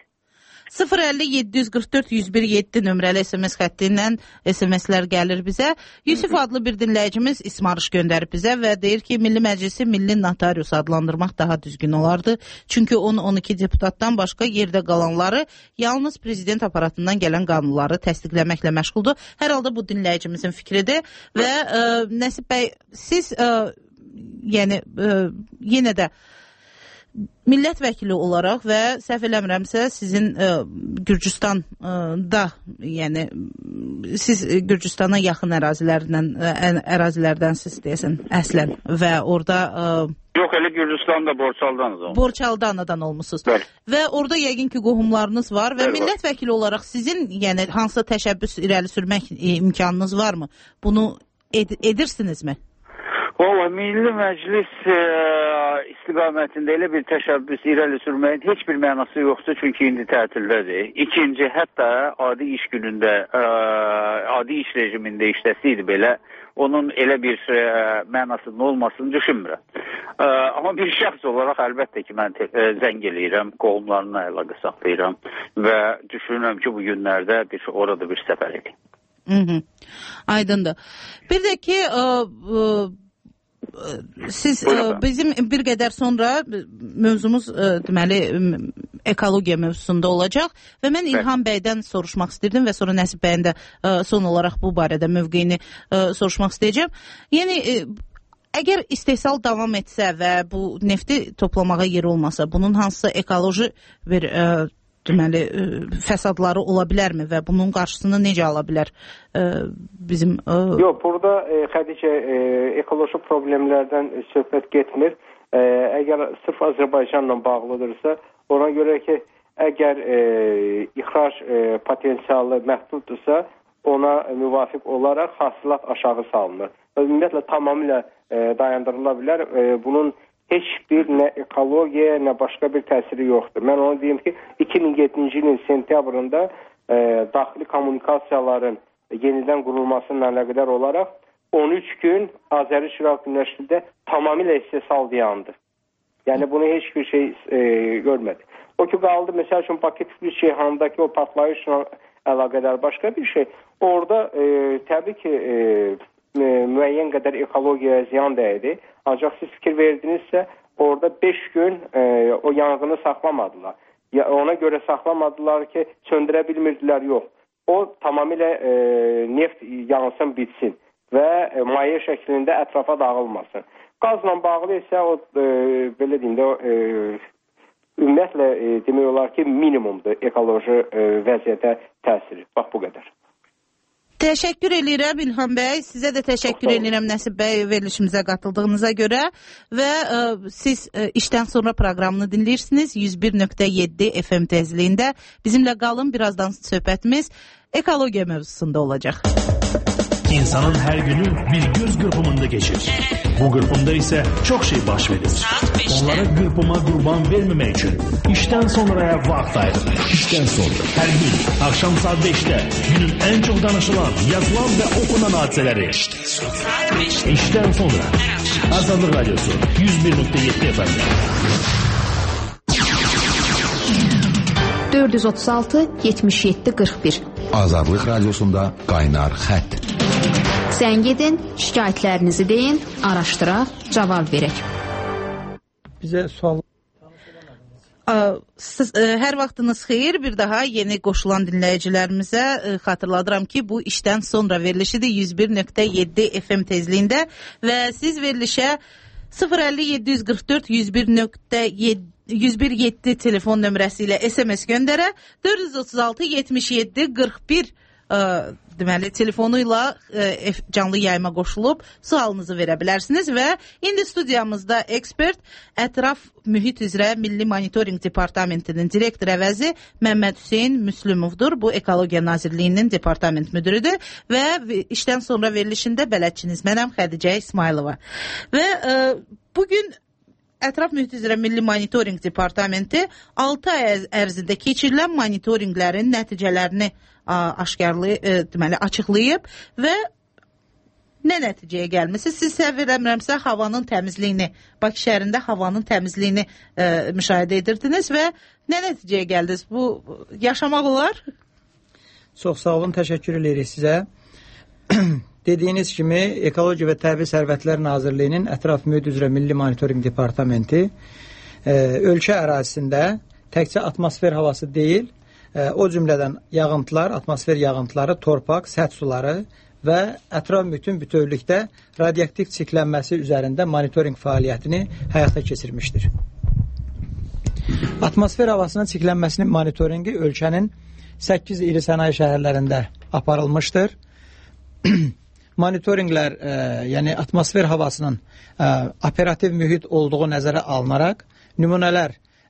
050-744-101-7 nömrəli SMS xətti ilə SMS-lər gəlir bizə. Yusuf adlı bir dinləyicimiz ismarış göndərib bizə və deyir ki, Milli Məclisi Milli Notarius adlandırmaq daha düzgün olardı. Çünki 10-12 deputatdan başqa yerdə qalanları yalnız prezident aparatından gələn qanunları təsdiqləməklə məşğuldur. Hər halda bu dinləyicimizin fikridir və Nəsib bəy, siz yəni yenə də millət vəkili olaraq və səhv eləmirəmsə sizin Gürcüstanda, yəni siz Gürcüstana yaxın ərazilərdənsiz deyəsən əslən və orada Yox, elə Gürcüstanda Borçaldanız. Borçaldanadan olmusunuz. Bəli. Və orada yəqin ki qohumlarınız var və millət vəkili olaraq sizin yəni hansısa təşəbbüs irəli sürmək imkanınız varmı? Bunu edirsinizmi? Valla Milli Məclis istiqamətində elə bir təşəbbüs irəli sürməyin heç bir mənası yoxdur, çünki indi tətildədir. İkinci, hətta adi iş günündə, adi iş rejimində işləsiydi belə, onun elə bir mənasının olmasını düşünmürəm. Amma bir şəxs olaraq əlbəttə ki, mən zəng eləyirəm, qohumlarına əlaqə saxlayıram və düşünürəm ki, bu günlərdə orada bir səfər edeyim. Aydındır. Bir də ki, siz bizim bir qədər sonra mövzumuz deməli ekologiya mövzusunda olacaq və mən İlham bəydən soruşmaq istirdim və sonra Nəsib bəyin də son olaraq bu barədə mövqeyini soruşmaq istəyəcəm. Yəni əgər istehsal davam etsə və bu nefti toplamağa yer olmasa, bunun hansısa ekoloji bir deməli fəsadları ola bilərmi və bunun qarşısını necə ala bilər bizim? Yox, burada Xədicə ekoloji problemlərdən söhbət getmir. Əgər sırf Azərbaycanla bağlıdırsa, ona görə ki, əgər ixrac potensialı məhduddursa, ona müvafiq olaraq hasilat aşağı salınır. Ümumiyyətlə tamamilə dayandırıla bilər. Bunun heç bir nə ekologiya, nə başqa bir təsiri yoxdur. Mən onu deyim ki, 2007-ci ilin sentyabrında daxili kommunikasiyaların yenidən qurulmasıyla əlaqədar olaraq 13 gün Azəri Çıraq Günəşlidə tamamilə istehsal dayandı. Yəni bunu heç bir şey görmədi. O ki qaldı, məsəl üçün Bakı-Tiflis-Ceyhanındakı o partlayışla əlaqədar başqa bir şey. Orada təbii ki, müəyyən qədər ekologiyaya ziyan dəydi. Ancaq siz fikir verdinizsə, orada 5 gün o yanğını saxlamadılar. Ona görə saxlamadılar ki, söndürə bilmirdilər, yox. O tamamilə neft yansın, bitsin və maye şəklində ətrafa dağılmasın. Qazla bağlı isə o, belə deyim də, ümumiyyətlə demək olar ki, minimumdur ekoloji vəziyyətə təsiri. Bax, bu qədər. Təşəkkür edirəm İlham bəy, sizə də təşəkkür edirəm Nəsib bəy verilişimizə qatıldığınıza görə və siz işdən sonra proqramını dinləyirsiniz 101.7 FM tezliyində. Bizimlə qalın, birazdan söhbətimiz ekologiya mövzusunda olacaq. İnsanın hər günü bir göz qırpımında keçir. Bu qırpımda isə çox şey baş verir. Onlara qırpıma qurban verməmək üçün işdən sonraya vaxt ayırır. İşdən sonra hər gün axşam saat 5-də günün ən çox danışılan, yazılan və oxunan hadisələri. İşdən sonra Azadlıq Radiosu 101.7 FM. 436 77 41 Azadlıq Radiosunda qaynar xətt. Zəng edin, şikayətlərinizi deyin, araşdıraq, cavab verək. Bizə sual... Hər vaxtınız xeyir, bir daha yeni qoşulan dinləyicilərimizə xatırladıram ki, bu işdən sonra verilişidir 101.7 FM tezliyində və siz verilişə 050 744 101.7 telefon nömrəsi ilə SMS göndərə 436 77 41 deməli telefonu ilə canlı yayıma qoşulub sualınızı verə bilərsiniz və indi studiyamızda ekspert Ətraf Mühit üzrə Milli Monitorinq Departamentinin direktor əvəzi Məmməd Hüseyn Müslümovdur. Bu Ekologiya Nazirliyinin departament müdürüdür və işdən sonra verilişində bələdçiniz mənəm Xədicə İsmailova. Və bugün Ətraf Mühit üzrə Milli Monitorinq Departamenti 6 ay ərzində keçirilən monitorinqlərin nəticələrini deməli açıqlayıb və nə nəticəyə gəlmisiniz? Siz səhv eləmirəmsə havanın təmizliyini, Bakı şəhərində havanın təmizliyini müşahidə edirdiniz və nə nəticəyə gəldiniz? Bu yaşamaq olar? Çox sağ olun, təşəkkür edirik sizə. Dediyiniz kimi Ekologiya və Təbii Sərvətlər Nazirliyinin Ətraf Mühit üzrə Milli Monitorinq Departamenti ölkə ərazisində təkcə atmosfer havası deyil, o cümlədən yağıntılar, atmosfer yağıntıları, torpaq, səth suları və ətraf mühitin bütövlükdə radioaktiv çirklənməsi üzərində monitorinq fəaliyyətini həyata keçirmişdir. Atmosfer havasının çirklənməsinin monitorinqi ölkənin 8 iri sənaye şəhərlərində aparılmışdır. Monitorinqlər, yəni atmosfer havasının operativ mühit olduğu nəzərə alınaraq, nümunələr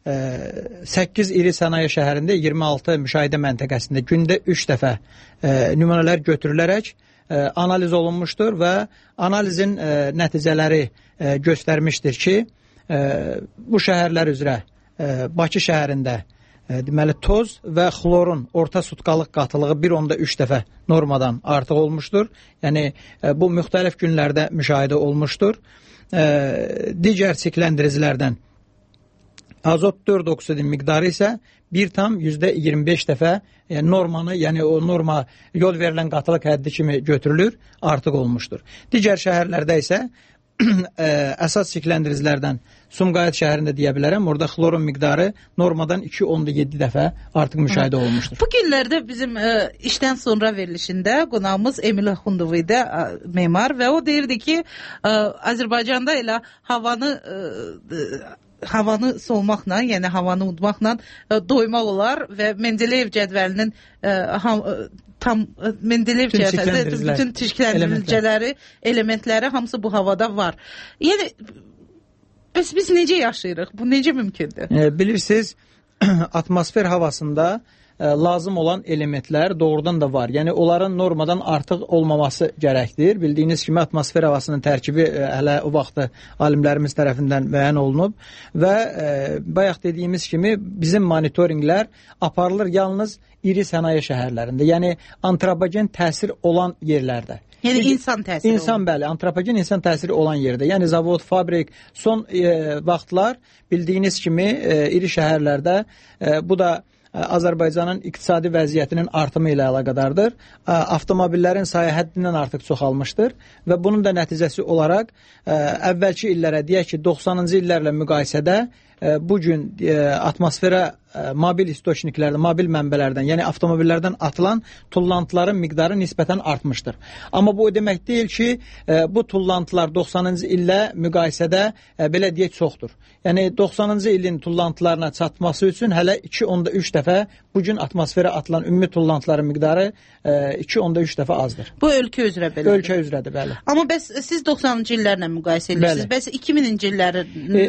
8 iri sənaye şəhərində 26 müşahidə məntəqəsində gündə 3 dəfə nümunələr götürülərək analiz olunmuşdur və analizin nəticələri göstərmişdir ki, bu şəhərlər üzrə Bakı şəhərində deməli toz və xlorun orta sutkalıq qatılığı 1.3 dəfə normadan artıq olmuşdur. Yəni bu müxtəlif günlərdə müşahidə olmuşdur. Digər çirkləndiricilərdən azot 4 oksidin miqdarı isə 1,25 dəfə normanı, yəni o norma yol verilən qatılıq həddi kimi götürülür, artıq olmuşdur. Digər şəhərlərdə isə əsas çirkləndiricilərdən Sumqayıt şəhərində deyə bilərəm. Orada xlorun miqdarı normadan 2.7 dəfə artıq müşahidə olunmuşdur. Bu günlərdə bizim işdən sonra verilişində qonağımız Emil Axundov idi, memar, və o deyirdi ki, Azərbaycanda elə havanı solmaqla, yəni havanı udmaqla doymaq olar və Mendeleyev cədvəlinin tam Mendeleyev cədvəli bütün çirkləndiriciləri, elementləri hamısı bu havada var. Yəni biz necə yaşayırıq? Bu necə mümkündür? Bilirsiniz, atmosfer havasında lazım olan elementlər doğrudan da var. Yəni onların normadan artıq olmaması gərəkdir. Bildiyiniz kimi atmosfer havasının tərkibi hələ o vaxtı alimlərimiz tərəfindən müəyyən olunub və bayaq dediyimiz kimi bizim monitorinqlər aparılır yalnız iri sənaye şəhərlərində. Yəni antropogen təsir olan yerlərdə. Yəni insan təsiri İnsan, bəli, antropogen insan təsiri olan yerdə. Yəni zavod, fabrik, son vaxtlar bildiyiniz kimi iri şəhərlərdə bu da Azərbaycanın iqtisadi vəziyyətinin artımı ilə əlaqədardır. Avtomobillərin sayı həddindən artıq çoxalmışdır və bunun da nəticəsi olaraq əvvəlki illərə, deyək ki, 90-cı illərlə müqayisədə bu gün atmosferə mobil istoçniklərdən, mobil mənbələrdən, yəni avtomobillərdən atılan tullantıların miqdarı nisbətən artmışdır. Amma bu o demək deyil ki, bu tullantılar 90-cı illə müqayisədə belə deyək çoxdur. Yəni 90-cı ilin tullantılarına çatması üçün hələ 2.3 dəfə bugün atmosferə atılan ümumi tullantıların miqdarı 2.3 dəfə azdır. Bu ölkə üzrə belədir. Ölkə üzrədir, bəli. Amma bəs siz 90-cı illərlə müqayisə edirsiniz. Bəs 2000-ci illəri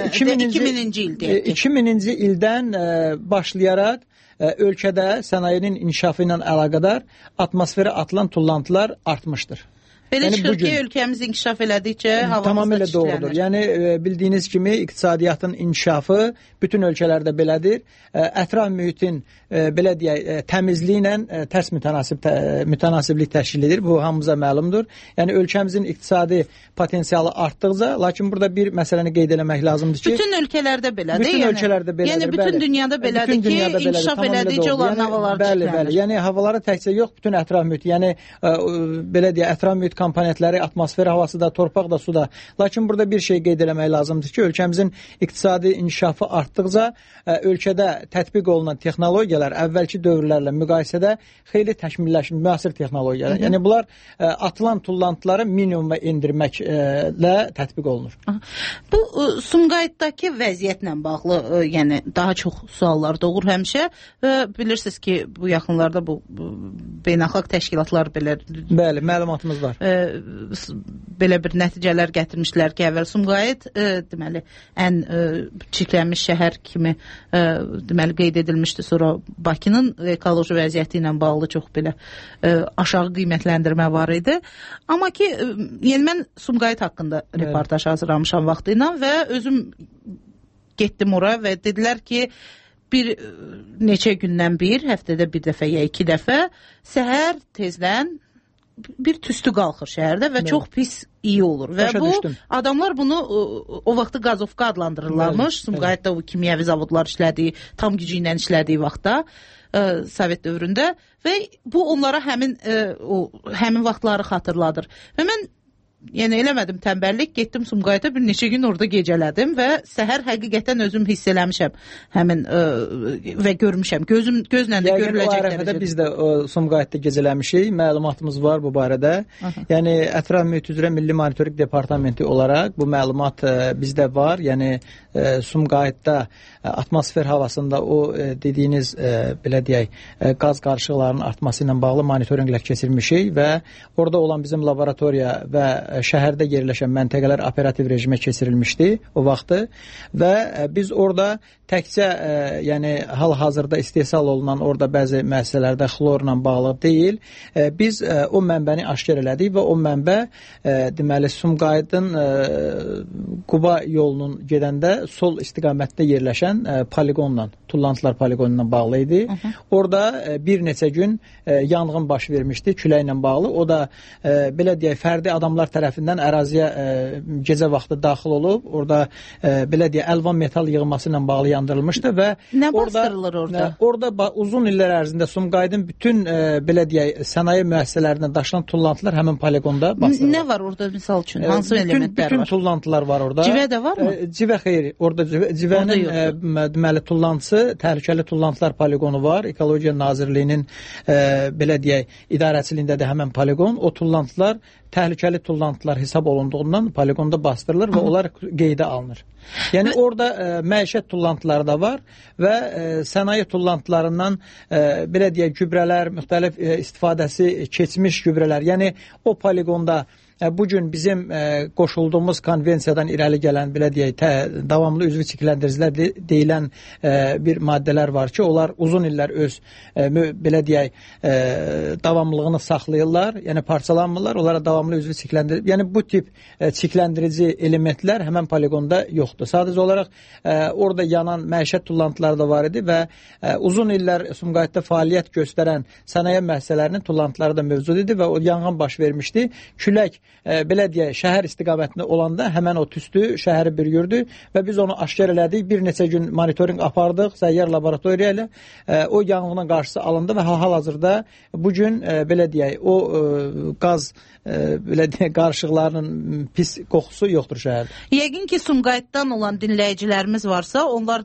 2000-ci il deyək. 2000-ci ildən başlayaraq ölkədə sənayenin inkişafı ilə əlaqədar atmosferə atılan tullantılar artmışdır. Belə çıxır ki, ölkəmiz inkişaf elədikcə havamız da tamamilə doğrudur. Yəni bildiyiniz kimi iqtisadiyyatın inkişafı bütün ölkələrdə belədir. Ətraf mühitin belə deyək təmizliyi ilə tərs mütənasiblik təşkil edir. Bu hamımıza məlumdur. Yəni ölkəmizin iqtisadi potensialı artdıqca, lakin burada bir məsələni qeyd etmək lazımdır ki, bütün ölkələrdə belədir. Bütün ölkələrdə belədir. Yəni bütün dünyada belədir ki, inkişaf elədikcə olan havalar çirklənir. Bəli. Yəni havaları təkcə yox, bütün ətraf mühit. Yəni belə deyək, ətraf mühit komponentləri, atmosfer havası da, torpaq da, su da. Lakin burada bir şey qeyd etmək lazımdır ki, ölkəmizin iqtisadi inkişafı artdıqca ölkədə tətbiq olunan texnologiyalar əvvəlki dövrlərlə müqayisədə xeyli təkmilləşmiş müasir texnologiyalar. Yəni bunlar atılan tullantıları minimuma endirməklə tətbiq olunur. Bu Sumqayıtdakı vəziyyətlə bağlı, yəni daha çox suallar doğur həmişə və bilirsiniz ki, bu yaxınlarda bu beynəlxalq təşkilatlar belə bəli, məlumatımız var. Belə bir nəticələr gətirmişlər ki, əvvəl Sumqayıt deməli ən çirklənmiş şəhər kimi deməli qeyd edilmişdi. Sonra Bakının ekoloji vəziyyəti ilə bağlı çox belə aşağı qiymətləndirmə var idi. Amma ki, yəni mən Sumqayıt haqqında reportaj hazırlamışam vaxtı ilə və özüm getdim ora və dedilər ki, bir neçə gündən bir, həftədə bir dəfə ya 2 dəfə səhər tezdən bir tüstü qalxır şəhərdə və çox pis iyi olur. Və bu adamlar bunu o vaxtı qazovka adlandırırlarmış. Sumqayıtda o kimyəvi zavodlar işlədiyi, tam gücü ilə işlədiyi vaxtda Sovet dövründə və bu onlara həmin vaxtları xatırladır. Və mən yəni eləmədim tənbəllik, getdim Sumqayıta, bir neçə gün orada gecələdim və səhər həqiqətən özüm hiss eləmişəm həmin və görmüşəm. Gözlə də görüləcək dərəcədə. Biz də Sumqayıtda gecələmişik, məlumatımız var bu barədə. Yəni ətraf mühit üzrə Milli Monitorinq Departamenti olaraq bu məlumat bizdə var. Yəni Sumqayıtda atmosfer havasında o dediyiniz belə deyək qaz qarışıqlarının artması ilə bağlı monitorinqlər keçirmişik və orada olan bizim laboratoriya və şəhərdə yerləşən məntəqələr operativ rejimə keçirilmişdi o vaxtı və biz orada təkcə yəni hal-hazırda istehsal olunan orada bəzi müəssisələrdə xlorla bağlı deyil, biz o mənbəni aşkar elədik və o mənbə deməli Sumqayıtın Quba yolunun gedəndə sol istiqamətdə yerləşən poliqonla tullantılar poligonundan bağlı idi. Orada bir neçə gün yanğın baş vermişdi küləklə bağlı. O da belə deyək fərdi adamlar tərəfindən əraziyə gecə vaxtı daxil olub. Orada belə deyək əlvan metal yığması ilə bağlı yandırılmışdı və nə bastırılır orada? Orada uzun illər ərzində Sumqaydın bütün belə deyək sənaye müəssisələrindən daşınan tullantılar həmin poligonda bastırılır. Nə var orada misal üçün? Hansı elementlər var? Bütün tullantılar var orada. Civə də var mı? Civə xeyr. Orada civənin deməli tullantısı təhlükəli tullantılar poligonu var. Ekologiya Nazirliyinin belə deyək idarəçiliyində də həmin poligon. O tullantılar təhlükəli tullantılar hesab olunduğundan poligonda bastırılır və onlar qeydə alınır. Yəni orada məişət tullantıları da var və sənaye tullantılarından belə deyək gübrələr, müxtəlif istifadəsi keçmiş gübrələr. Yəni o poligonda bu gün bizim qoşulduğumuz konvensiyadan irəli gələn belə deyək davamlı üzvü çirkləndiricilər deyilən bir maddələr var ki, onlar uzun illər öz belə deyək davamlılığını saxlayırlar, yəni parçalanmırlar, onlara davamlı üzvü çirkləndirici. Yəni bu tip çirkləndirici elementlər həmin poligonda yoxdur. Sadəcə olaraq orada yanan məişət tullantıları da var idi və uzun illər Sumqayıtda fəaliyyət göstərən sənaye müəssisələrinin tullantıları da mövcud idi və o yanğın baş vermişdi. Külək belə deyək, şəhər istiqamətində olanda həmən o tüstü şəhəri bürüyürdü və biz onu aşkar elədik. Bir neçə gün monitorinq apardıq səyyar laboratoriya ilə. O yanğının qarşısı alındı və hal-hazırda bu gün belə deyək, o qaz belə deyək, qarışıqlarının pis qoxusu yoxdur şəhərdə. Yəqin ki, Sumqayıtdan olan dinləyicilərimiz varsa, onlar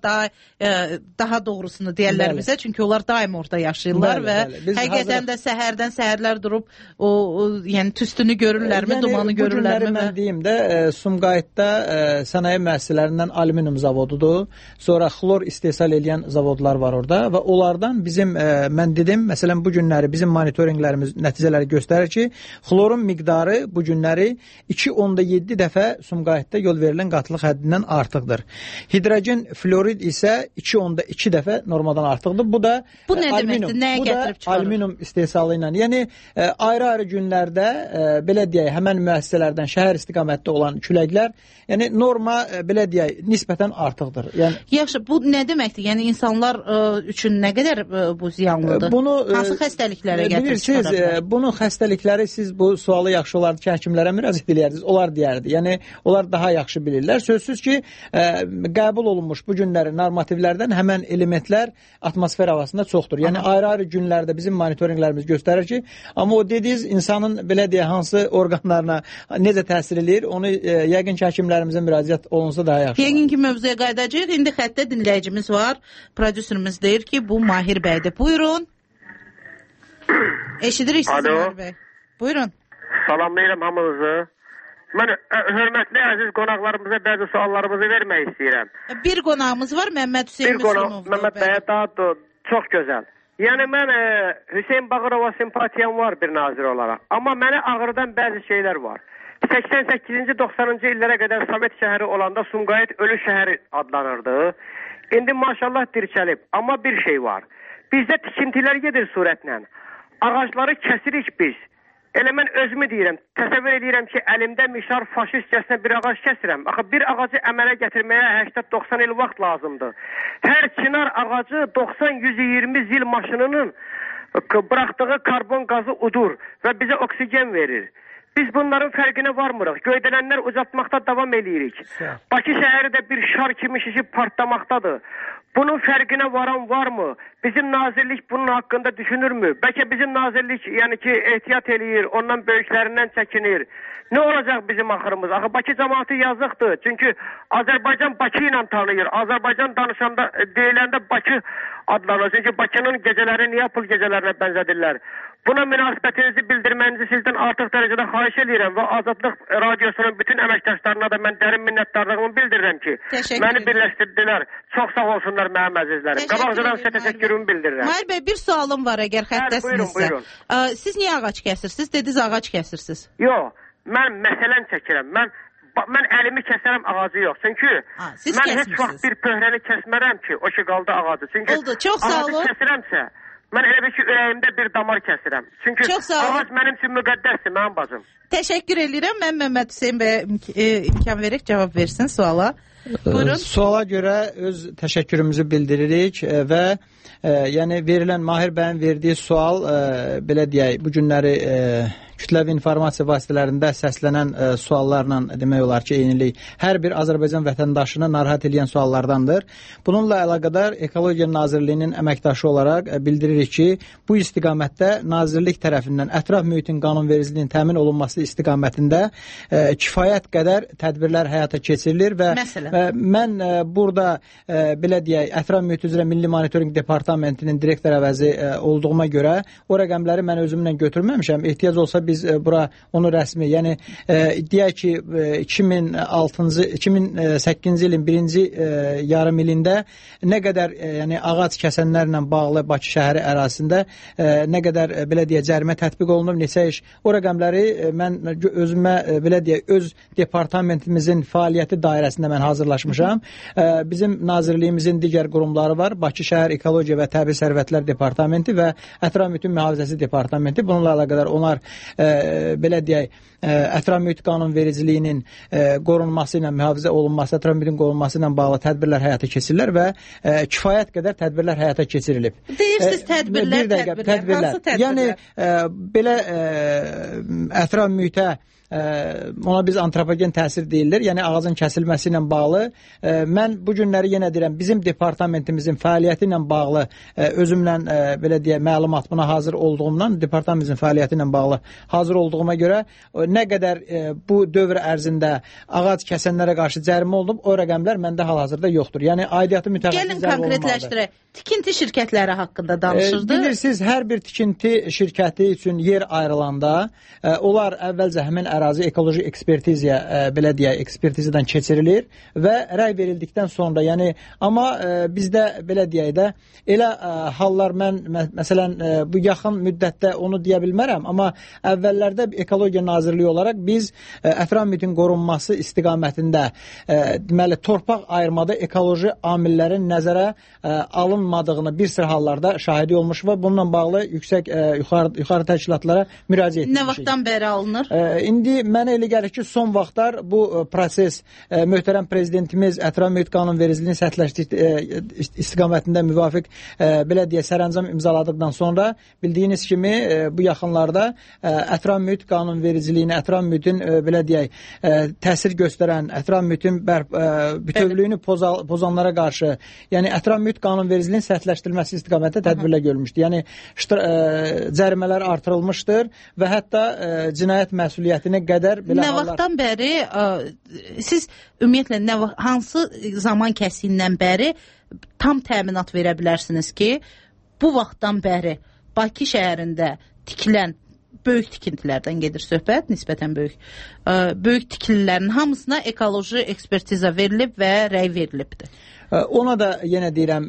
daha doğrusunu deyərlər bizə, çünki onlar daim orada yaşayırlar və həqiqətən də səhərlər durub yəni tüstünü görürlərmi, dumanı görürlərmi? Mən deyim də, Sumqayıtda sənaye müəssisələrindən alüminium zavodudur, sonra xlor istehsal edən zavodlar var orada və onlardan bizim, mən dedim, məsələn, bu günləri bizim monitorinqlərimiz nəticələri göstərir ki, xlorun miqdarı bu günləri 2.7 dəfə Sumqayıtda yol verilən qatılıq həddindən artıqdır. Hidrogen florid isə 2.2 dəfə normadan artıqdır. Bu da alüminium istehsalı ilə. Yəni, ayrı-ayrı günlərdə belə deyək, həmən müəssisələrdən şəhər istiqamətdə olan küləklər, yəni norma belə deyək, nisbətən artıqdır. Yaxşı, bu nə deməkdir? Yəni insanlar üçün nə qədər bu ziyanlıdır? Hansı xəstəliklərə gətirib çıxara bilər? Bunun xəstəlikləri siz bu sualı yaxşı olardı ki, həkimlərə müraciət edərdiniz. Onlar deyərdi. Yəni onlar daha yaxşı bilirlər. Sözsüz ki, qəbul olunmuş bu günlərin normativlərdən həmən elementlər atmosfer havasında çoxdur. Yəni ayrı-ayrı günlərdə bizim monitorinqlərimiz göstərir ki, amma o dediyiniz insanın belə deyək, hansı orqanlarına necə təsir edir, onu yəqin ki, həkimlərimizə müraciət olunsa daha yaxşı. Yəqin ki, mövzuya qayıdacağıq. İndi xəttə dinləyicimiz var. Prodüserimiz deyir ki, bu Mahir bəydir. Buyurun. Eşidirik sizi Mahir bəy. Buyurun. Salamlayıram hamınızı. Mən hörmətli əziz qonaqlarımıza bəzi suallarımızı vermək istəyirəm. Bir qonağımız var, Məmməd Hüseyin Müslümov. Məmməd bəyə daha çox gözəl. Yəni mən Hüseyin Bağırova simpatiyam var bir nazir olaraq. Amma mənə ağrıdan bəzi şeylər var. 88-ci 90-cı illərə qədər Sovet şəhəri olanda Sumqayıt ölü şəhəri adlanırdı. İndi maşallah dirçəlib. Amma bir şey var. Bizdə tikintilər gedir surətlə. Ağacları kəsirik biz. Elə mən özümü deyirəm, təsəvvür edirəm ki, əlimdə mişar faşistcəsinə bir ağac kəsirəm. Axı bir ağacı əmələ gətirməyə 80-90 il vaxt lazımdır. Hər çınar ağacı 90-120 zil maşınının bıraxdığı karbon qazı udur və bizə oksigen verir. Biz bunların fərqinə varmırıq. Göydələnlər uzatmaqda davam edirik. Bakı şəhəri də bir şar kimi şişib partlamaqdadır. Bunun fərqinə varan varmı? Bizim nazirlik bunun haqqında düşünürmü? Bəlkə bizim nazirlik yəni ki, ehtiyat eləyir, ondan böyüklərindən çəkinir. Nə olacaq bizim axırımız? Axı Bakı cəmaatı yazıqdır. Çünki Azərbaycan Bakı ilə tanıyır. Azərbaycan danışanda, deyiləndə Bakı adlanır. Çünki Bakının gecələri Neapol gecələrinə bənzədirlər. Buna münasibətinizi bildirmənizi sizdən artıq dərəcədə xahiş edirəm və Azadlıq Radiosunun bütün əməkdaşlarına da mən dərin minnətdarlığımı bildirirəm ki, məni birləşdirdilər. Çox sağ olsunlar mənim əzizlərim. Qabaqcadan sizə təşəkkürümü bildirirəm. Mahir bəy, bir sualım var əgər xəttəsinizsə. Siz niyə ağac kəsirsiniz? Dediniz ağac kəsirsiniz. Yox, mən məsələn çəkirəm. Mən əlimi kəsərəm, ağacı yox. Çünki mən heç vaxt bir pöhrəni kəsmərəm ki, o ki qaldı ağacı. Çünki ağacı kəsirəmsə, mən elə bir ki, ürəyimdə bir damar kəsirəm. Çünki ağac mənim üçün müqəddəsdir, mənim bacım. Təşəkkür edirəm. Mən Məmməd Hüseyin bəyə imkan verək, cavab versin suala. Buyurun. Suala görə öz təşəkkürümüzü bildiririk və yəni verilən Mahir bəyin verdiyi sual belə deyək, bu günləri kütləvi informasiya vasitələrində səslənən suallarla demək olar ki, eynilik hər bir Azərbaycan vətəndaşını narahat edən suallardandır. Bununla əlaqədar Ekologiya Nazirliyinin əməkdaşı olaraq bildiririk ki, bu istiqamətdə Nazirlik tərəfindən ətraf mühitin qanunvericiliyinin təmin olunması istiqamətində kifayət qədər tədbirlər həyata keçirilir və mən burada belə deyək, ətraf mühit üzrə Milli Monitorinq Departamentinin direktor əvəzi olduğuma görə o rəqəmləri mən özümlə götürməmişəm. Ehtiyac olsa biz bura onu rəsmi, yəni deyək ki 2008-ci ilin birinci yarım ilində nə qədər yəni ağac kəsənlərlə bağlı Bakı şəhəri ərazisində nə qədər belə deyək cərimə tətbiq olunub, neçə iş, o rəqəmləri mən özümə belə deyək öz departamentimizin fəaliyyəti dairəsində mən hazırlaşmışam. Bizim nazirliyimizin digər qurumları var. Bakı şəhər Ekologiya və Təbii Sərvətlər Departamenti və Ətraf mühitin mühafizəsi departamenti. Bununla əlaqədar onlar belə deyək, ətraf mühit qanunvericiliyinin qorunması ilə, mühafizə olunması, ətraf mühitin qorunması ilə bağlı tədbirlər həyata keçirirlər və kifayət qədər tədbirlər həyata keçirilib. Deyirsiniz tədbirlər. Hansı tədbirlər? Yəni, belə ətraf mühitə ona biz antropogen təsir deyilir, yəni ağacın kəsilməsi ilə bağlı. Mən bu günləri yenə deyirəm, bizim departamentimizin fəaliyyəti ilə bağlı özümlə belə deyək, məlumat buna hazır olduğumdan, departamentimizin fəaliyyəti ilə bağlı hazır olduğuma görə nə qədər bu dövr ərzində ağac kəsənlərə qarşı cərimə olunub, o rəqəmlər məndə hal-hazırda yoxdur. Yəni aidiyyatı mütəxəssis gəlin konkretləşdirək. Tikinti şirkətləri haqqında danışırdı. Bilirsiniz, hər bir tikinti şirkəti üçün yer ayrılanda onlar əvvəlcə həmin ərazi ekoloji ekspertizaya belə deyək, ekspertizadan keçirilir və rəy verildikdən sonra, yəni amma bizdə belə deyək də elə hallar mən məsələn bu yaxın müddətdə onu deyə bilmərəm, amma əvvəllərdə Ekologiya Nazirliyi olaraq biz ətraf mühitin qorunması istiqamətində deməli torpaq ayırmada ekoloji amillərin nəzərə alınmadığını bir sıra hallarda şahidi olmuş və bununla bağlı yuxarı təşkilatlara müraciət etmişik. Nə vaxtdan bəri alınır? İndi mənə elə gəlir ki, son vaxtlar bu proses möhtərəm prezidentimiz ətraf mühit qanunvericiliyinin sərtləşdiyi istiqamətində müvafiq belə deyə sərəncam imzaladıqdan sonra bildiyiniz kimi bu yaxınlarda ətraf mühit qanunvericiliyini, ətraf mühitin belə deyək təsir göstərən, ətraf mühitin bütövlüyünü pozanlara qarşı, yəni ətraf mühit qanunvericiliyinin sərtləşdirilməsi istiqamətində tədbirlər görülmüşdür. Yəni cərimələr artırılmışdır və hətta cinayət məsuliyyətinə qədər belə hallar. Nə vaxtdan bəri siz ümumiyyətlə hansı zaman kəsiyindən bəri tam təminat verə bilərsiniz ki, bu vaxtdan bəri Bakı şəhərində tikilən böyük tikintilərdən gedir söhbət, nisbətən böyük tikililərin hamısına ekoloji ekspertiza verilib və rəy verilibdir. Ona da yenə deyirəm,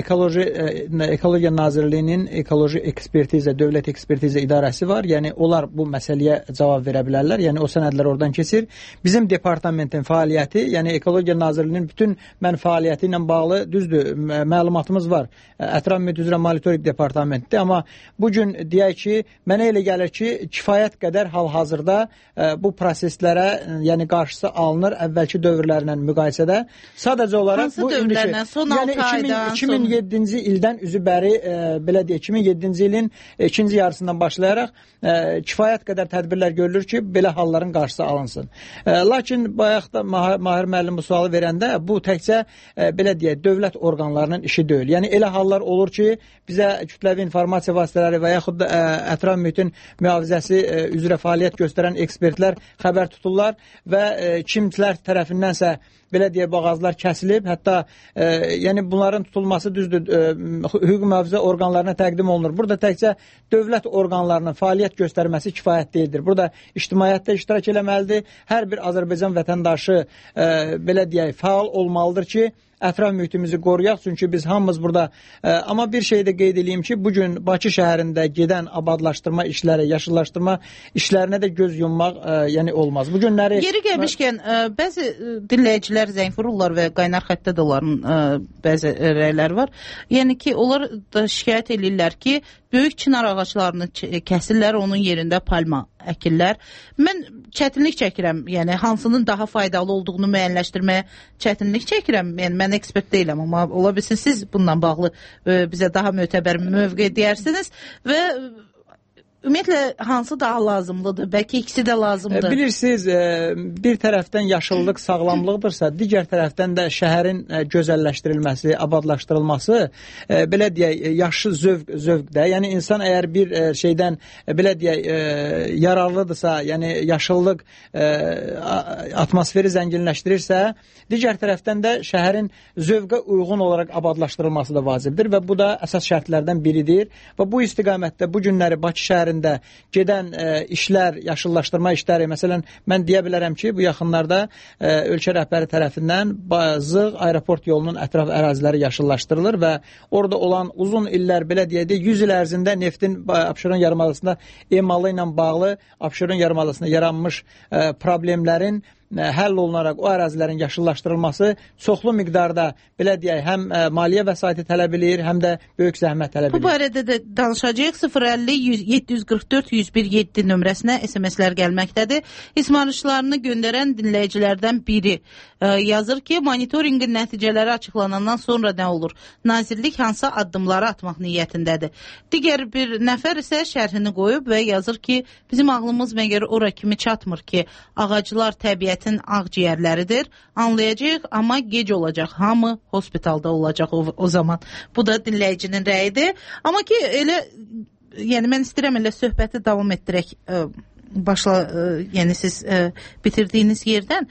Ekologiya Nazirliyinin ekoloji ekspertiza, dövlət ekspertiza idarəsi var. Yəni onlar bu məsələyə cavab verə bilərlər. Yəni o sənədlər oradan keçir. Bizim departamentin fəaliyyəti, yəni Ekologiya Nazirliyinin bütün fəaliyyəti ilə bağlı düzdür, məlumatımız var. Ətraf mühit üzrə monitorinq departamentidir, amma bu gün deyək ki, mənə elə gəlir ki, kifayət qədər hal-hazırda bu proseslərə, yəni qarşısı alınır əvvəlki dövrlərlə müqayisədə. Sadəcə olaraq bu yəni 2007-ci ildən üzü bəri belə deyək, 2007-ci ilin ikinci yarısından başlayaraq kifayət qədər tədbirlər görülür ki, belə halların qarşısı alınsın. Lakin bayaq da Mahir müəllim bu sualı verəndə bu təkcə belə deyək, dövlət orqanlarının işi deyil. Yəni elə hallar olur ki, bizə kütləvi informasiya vasitələri və yaxud da ətraf mühitin mühafizəsi üzrə fəaliyyət göstərən ekspertlər xəbər tuturlar və kimlər tərəfindənsə belə deyə ağaclar kəsilib, hətta yəni bunların tutulması düzdür, hüquq mühafizə orqanlarına təqdim olunur. Burada təkcə dövlət orqanlarının fəaliyyət göstərməsi kifayət deyildir. Burada ictimaiyyətdə iştirak eləməlidir. Hər bir Azərbaycan vətəndaşı belə deyək, fəal olmalıdır ki, ətraf mühitimizi qoruyaq, çünki biz hamımız burada. Amma bir şey də qeyd edeyim ki, bugün Bakı şəhərində gedən abadlaşdırma işləri, yaşıllaşdırma işlərinə də göz yummaq yəni olmaz. Bu günləri yeri gəlmişkən bəzi dinləyicilər zəng vururlar və qaynar xəttdə də onların bəzi rəyləri var. Yəni ki, onlar da şikayət edirlər ki, böyük çınar ağaclarını kəsirlər, onun yerində palma əkirlər. Mən çətinlik çəkirəm, yəni hansının daha faydalı olduğunu müəyyənləşdirməyə çətinlik çəkirəm. Yəni mən ekspert deyiləm, amma ola bilsin siz bununla bağlı bizə daha mötəbər mövqe deyərsiniz və ümumiyyətlə hansı daha lazımlıdır? Bəlkə ikisi də lazımdır. Bilirsiniz, bir tərəfdən yaşıllıq sağlamlıqdırsa, digər tərəfdən də şəhərin gözəlləşdirilməsi, abadlaşdırılması, belə deyək, yaxşı zövqdə. Yəni insan əgər bir şeydən, belə deyək, yararlıdırsa, yəni yaşıllıq atmosferi zənginləşdirirsə, digər tərəfdən də şəhərin zövqə uyğun olaraq abadlaşdırılması da vacibdir və bu da əsas şərtlərdən biridir. Və bu istiqamətdə bu günləri Bakı şəhərində gedən işlər, yaşıllaşdırma işləri, məsələn, mən deyə bilərəm ki, bu yaxınlarda ölkə rəhbəri tərəfindən Zığ aeroport yolunun ətraf əraziləri yaşıllaşdırılır və orada olan uzun illər, belə deyək, 100 il ərzində neftin Abşeron yarımadasında emalı ilə bağlı Abşeron yarımadasında yaranmış problemlərin həll olunaraq o ərazilərin yaşıllaşdırılması çoxlu miqdarda, belə deyək, həm maliyyə vəsaiti tələb edir, həm də böyük zəhmət tələb edir. Bu barədə də danışacağıq. 050-744-101-7 nömrəsinə SMS-lər gəlməkdədir. İsmarışlarını göndərən dinləyicilərdən biri yazır ki, monitorinqin nəticələri açıqlanandan sonra nə olur? Nazirlik hansı addımları atmaq niyyətindədir? Digər bir nəfər isə şərhini qoyub və yazır ki, bizim ağlımız məgər ora kimi çatmır ki, ağaclar təbiətin ağciyərləridir. Anlayacaq, amma gec olacaq. Hamı hospitalda olacaq o zaman. Bu da dinləyicinin rəyidir. Amma ki, elə, yəni mən istəyirəm elə söhbəti davam etdirək yəni siz bitirdiyiniz yerdən.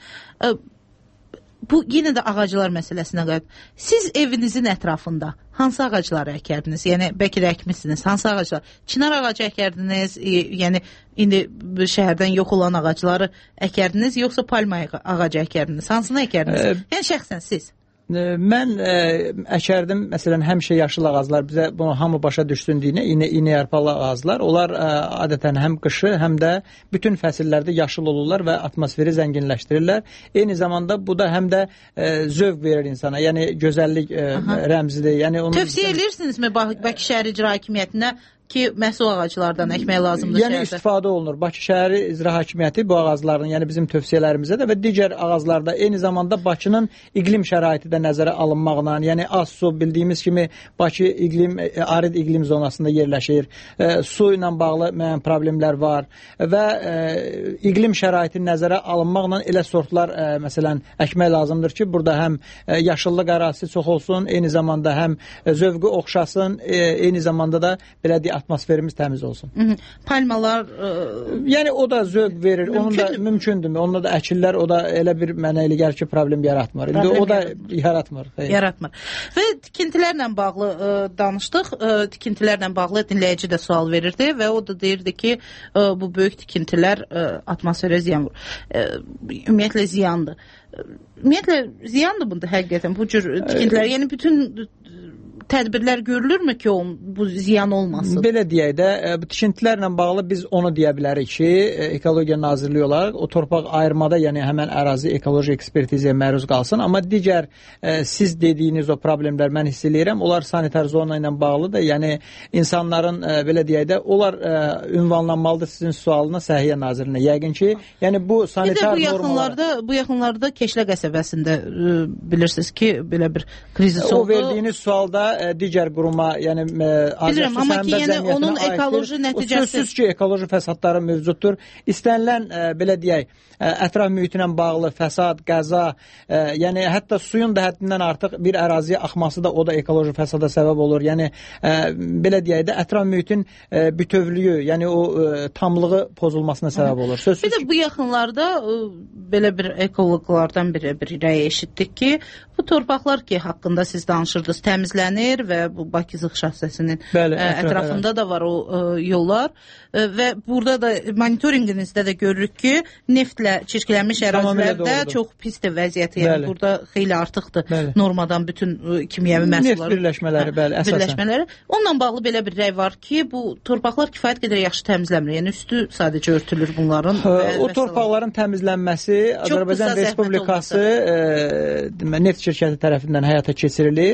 Bu yenə də ağaclar məsələsinə qayıt. Siz evinizin ətrafında hansı ağacları əkərdiniz? Yəni bəlkə də əkmisiniz. Hansı ağaclar? Çinar ağacı əkərdiniz? Yəni indi şəhərdən yox olan ağacları əkərdiniz, yoxsa palma ağacı əkərdiniz? Hansını əkərdiniz? Yəni şəxsən siz. Mən əkərdim, məsələn, həmişə yaşıl ağaclar, bizə bunu hamı başa düşsün deyinə, iynə yarpalı ağaclar, onlar adətən həm qışı, həm də bütün fəsillərdə yaşıl olurlar və atmosferi zənginləşdirirlər. Eyni zamanda bu da həm də zövq verir insana, yəni gözəllik rəmzidir. Yəni tövsiyə edirsinizmi Bakı şəhər icra hakimiyyətinə ki, məhsul ağaclardan əkmək lazımdır yəni şəhərdə? İstifadə olunur. Bakı şəhəri icra hakimiyyəti bu ağacların, yəni bizim tövsiyələrimizə də və digər ağaclarda eyni zamanda Bakının iqlim şəraiti də nəzərə alınmaqla, yəni az su, bildiyimiz kimi Bakı arid iqlim zonasında yerləşir. Su ilə bağlı müəyyən problemlər var və iqlim şəraiti nəzərə alınmaqla elə sortlar məsələn əkmək lazımdır ki, burada həm yaşıllıq ərazisi çox olsun, eyni zamanda həm zövqü oxşasın, eyni zamanda da belə deyək atmosferimiz təmiz olsun. Palmalar yəni o da zövq verir. Onun da mümkündürmü? Onunla da əkirlər, o da elə bir mənə elə gəlir ki, problem yaratmır. İndi o da yaratmır. Yaratmır. Və tikintilərlə bağlı danışdıq. Tikintilərlə bağlı dinləyici də sual verirdi və o da deyirdi ki, bu böyük tikintilər atmosferə ziyan vurur. Ümumiyyətlə ziyandır. Ümumiyyətlə ziyandır bunda həqiqətən bu cür tikintilər. Yəni bütün tədbirlər görülürmü ki, bu ziyan olmasın? Belə deyək də, bu tikintilərlə bağlı biz onu deyə bilərik ki, Ekologiya Nazirliyi olaraq o torpaq ayırmada, yəni həmən ərazi ekoloji ekspertizaya məruz qalsın. Amma digər siz dediyiniz o problemlər mən hiss eləyirəm, onlar sanitar zona ilə bağlıdır. Yəni insanların, belə deyək də, onlar ünvanlanmalıdır sizin sualına Səhiyyə Nazirinə. Yəqin ki, yəni bu sanitar normalar... Bu yaxınlarda Keşlə qəsəbəsində bilirsiniz ki, belə bir krizis oldu. O verdiyiniz sualda digər quruma, yəni bilirəm, amma ki, yəni onun ekoloji nəticəsi. Sözsüz ki, ekoloji fəsadları mövcuddur. İstənilən, belə deyək, ətraf mühitinə bağlı fəsad, qəza, yəni hətta suyun da həddindən artıq bir əraziyə axması da o da ekoloji fəsada səbəb olur. Yəni, belə deyək də, ətraf mühitin bütövlüyü, yəni o tamlığı pozulmasına səbəb olur. Sözsüz bir də bu yaxınlarda belə bir ekoloqlardan bir rəy eşitdik ki, bu torpaqlar ki, haqqında siz danışırdınız, təmizlənir və bu Bakı Zığ şəxsəsinin ətrafında da var o yollar və burada da monitorinqinizdə də görürük ki, neftlə çirklənmiş ərazilərdə çox pisdir vəziyyəti. Yəni burada xeyli artıqdır normadan bütün kimyəvi məhsullar. Neft birləşmələri, bəli, əsasən. Onunla bağlı belə bir rəy var ki, bu torpaqlar kifayət qədər yaxşı təmizlənmir. Yəni üstü sadəcə örtülür bunların. O torpaqların təmizlənməsi Azərbaycan Respublikası neft şirkəti tərəfindən həyata keçirilir.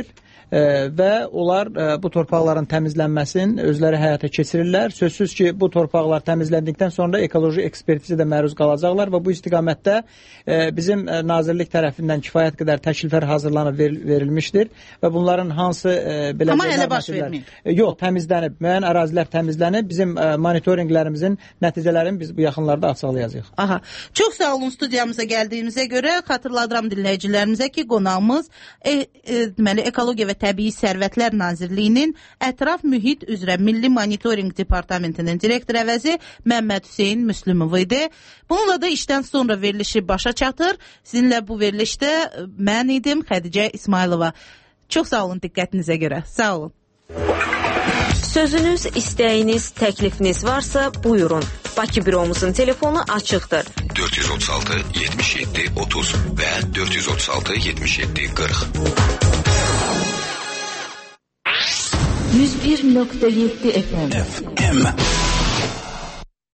və onlar bu torpaqların təmizlənməsini özləri həyata keçirirlər. Sözsüz ki, bu torpaqlar təmizləndikdən sonra ekoloji ekspertizə də məruz qalacaqlar və bu istiqamətdə bizim nazirlik tərəfindən kifayət qədər təkliflər hazırlanıb verilmişdir və bunların hansı belə amma hələ baş vermir. Yox, təmizlənib, müəyyən ərazilər təmizlənib. Bizim monitorinqlərimizin nəticələrini biz bu yaxınlarda açıqlayacağıq. Aha. Çox sağ olun studiyamıza gəldiyimizə görə. Xatırladıram dinləyicilərimizə ki, qonağımız deməli Ekologiya və Təbii Sərvətlər Nazirliyinin Ətraf Mühit üzrə Milli Monitorinq Departamentinin direktor əvəzi Məmməd Hüseyn Müslümov idi. Bununla da işdən sonra verilişi başa çatır. Sizinlə bu verilişdə mən idim, Xədicə İsmailova. Çox sağ olun diqqətinizə görə. Sağ olun. Sözünüz, istəyiniz, təklifiniz varsa buyurun. Bakı büromuzun telefonu açıqdır. 436 77 30 və 436 77 40. 101.7 FM.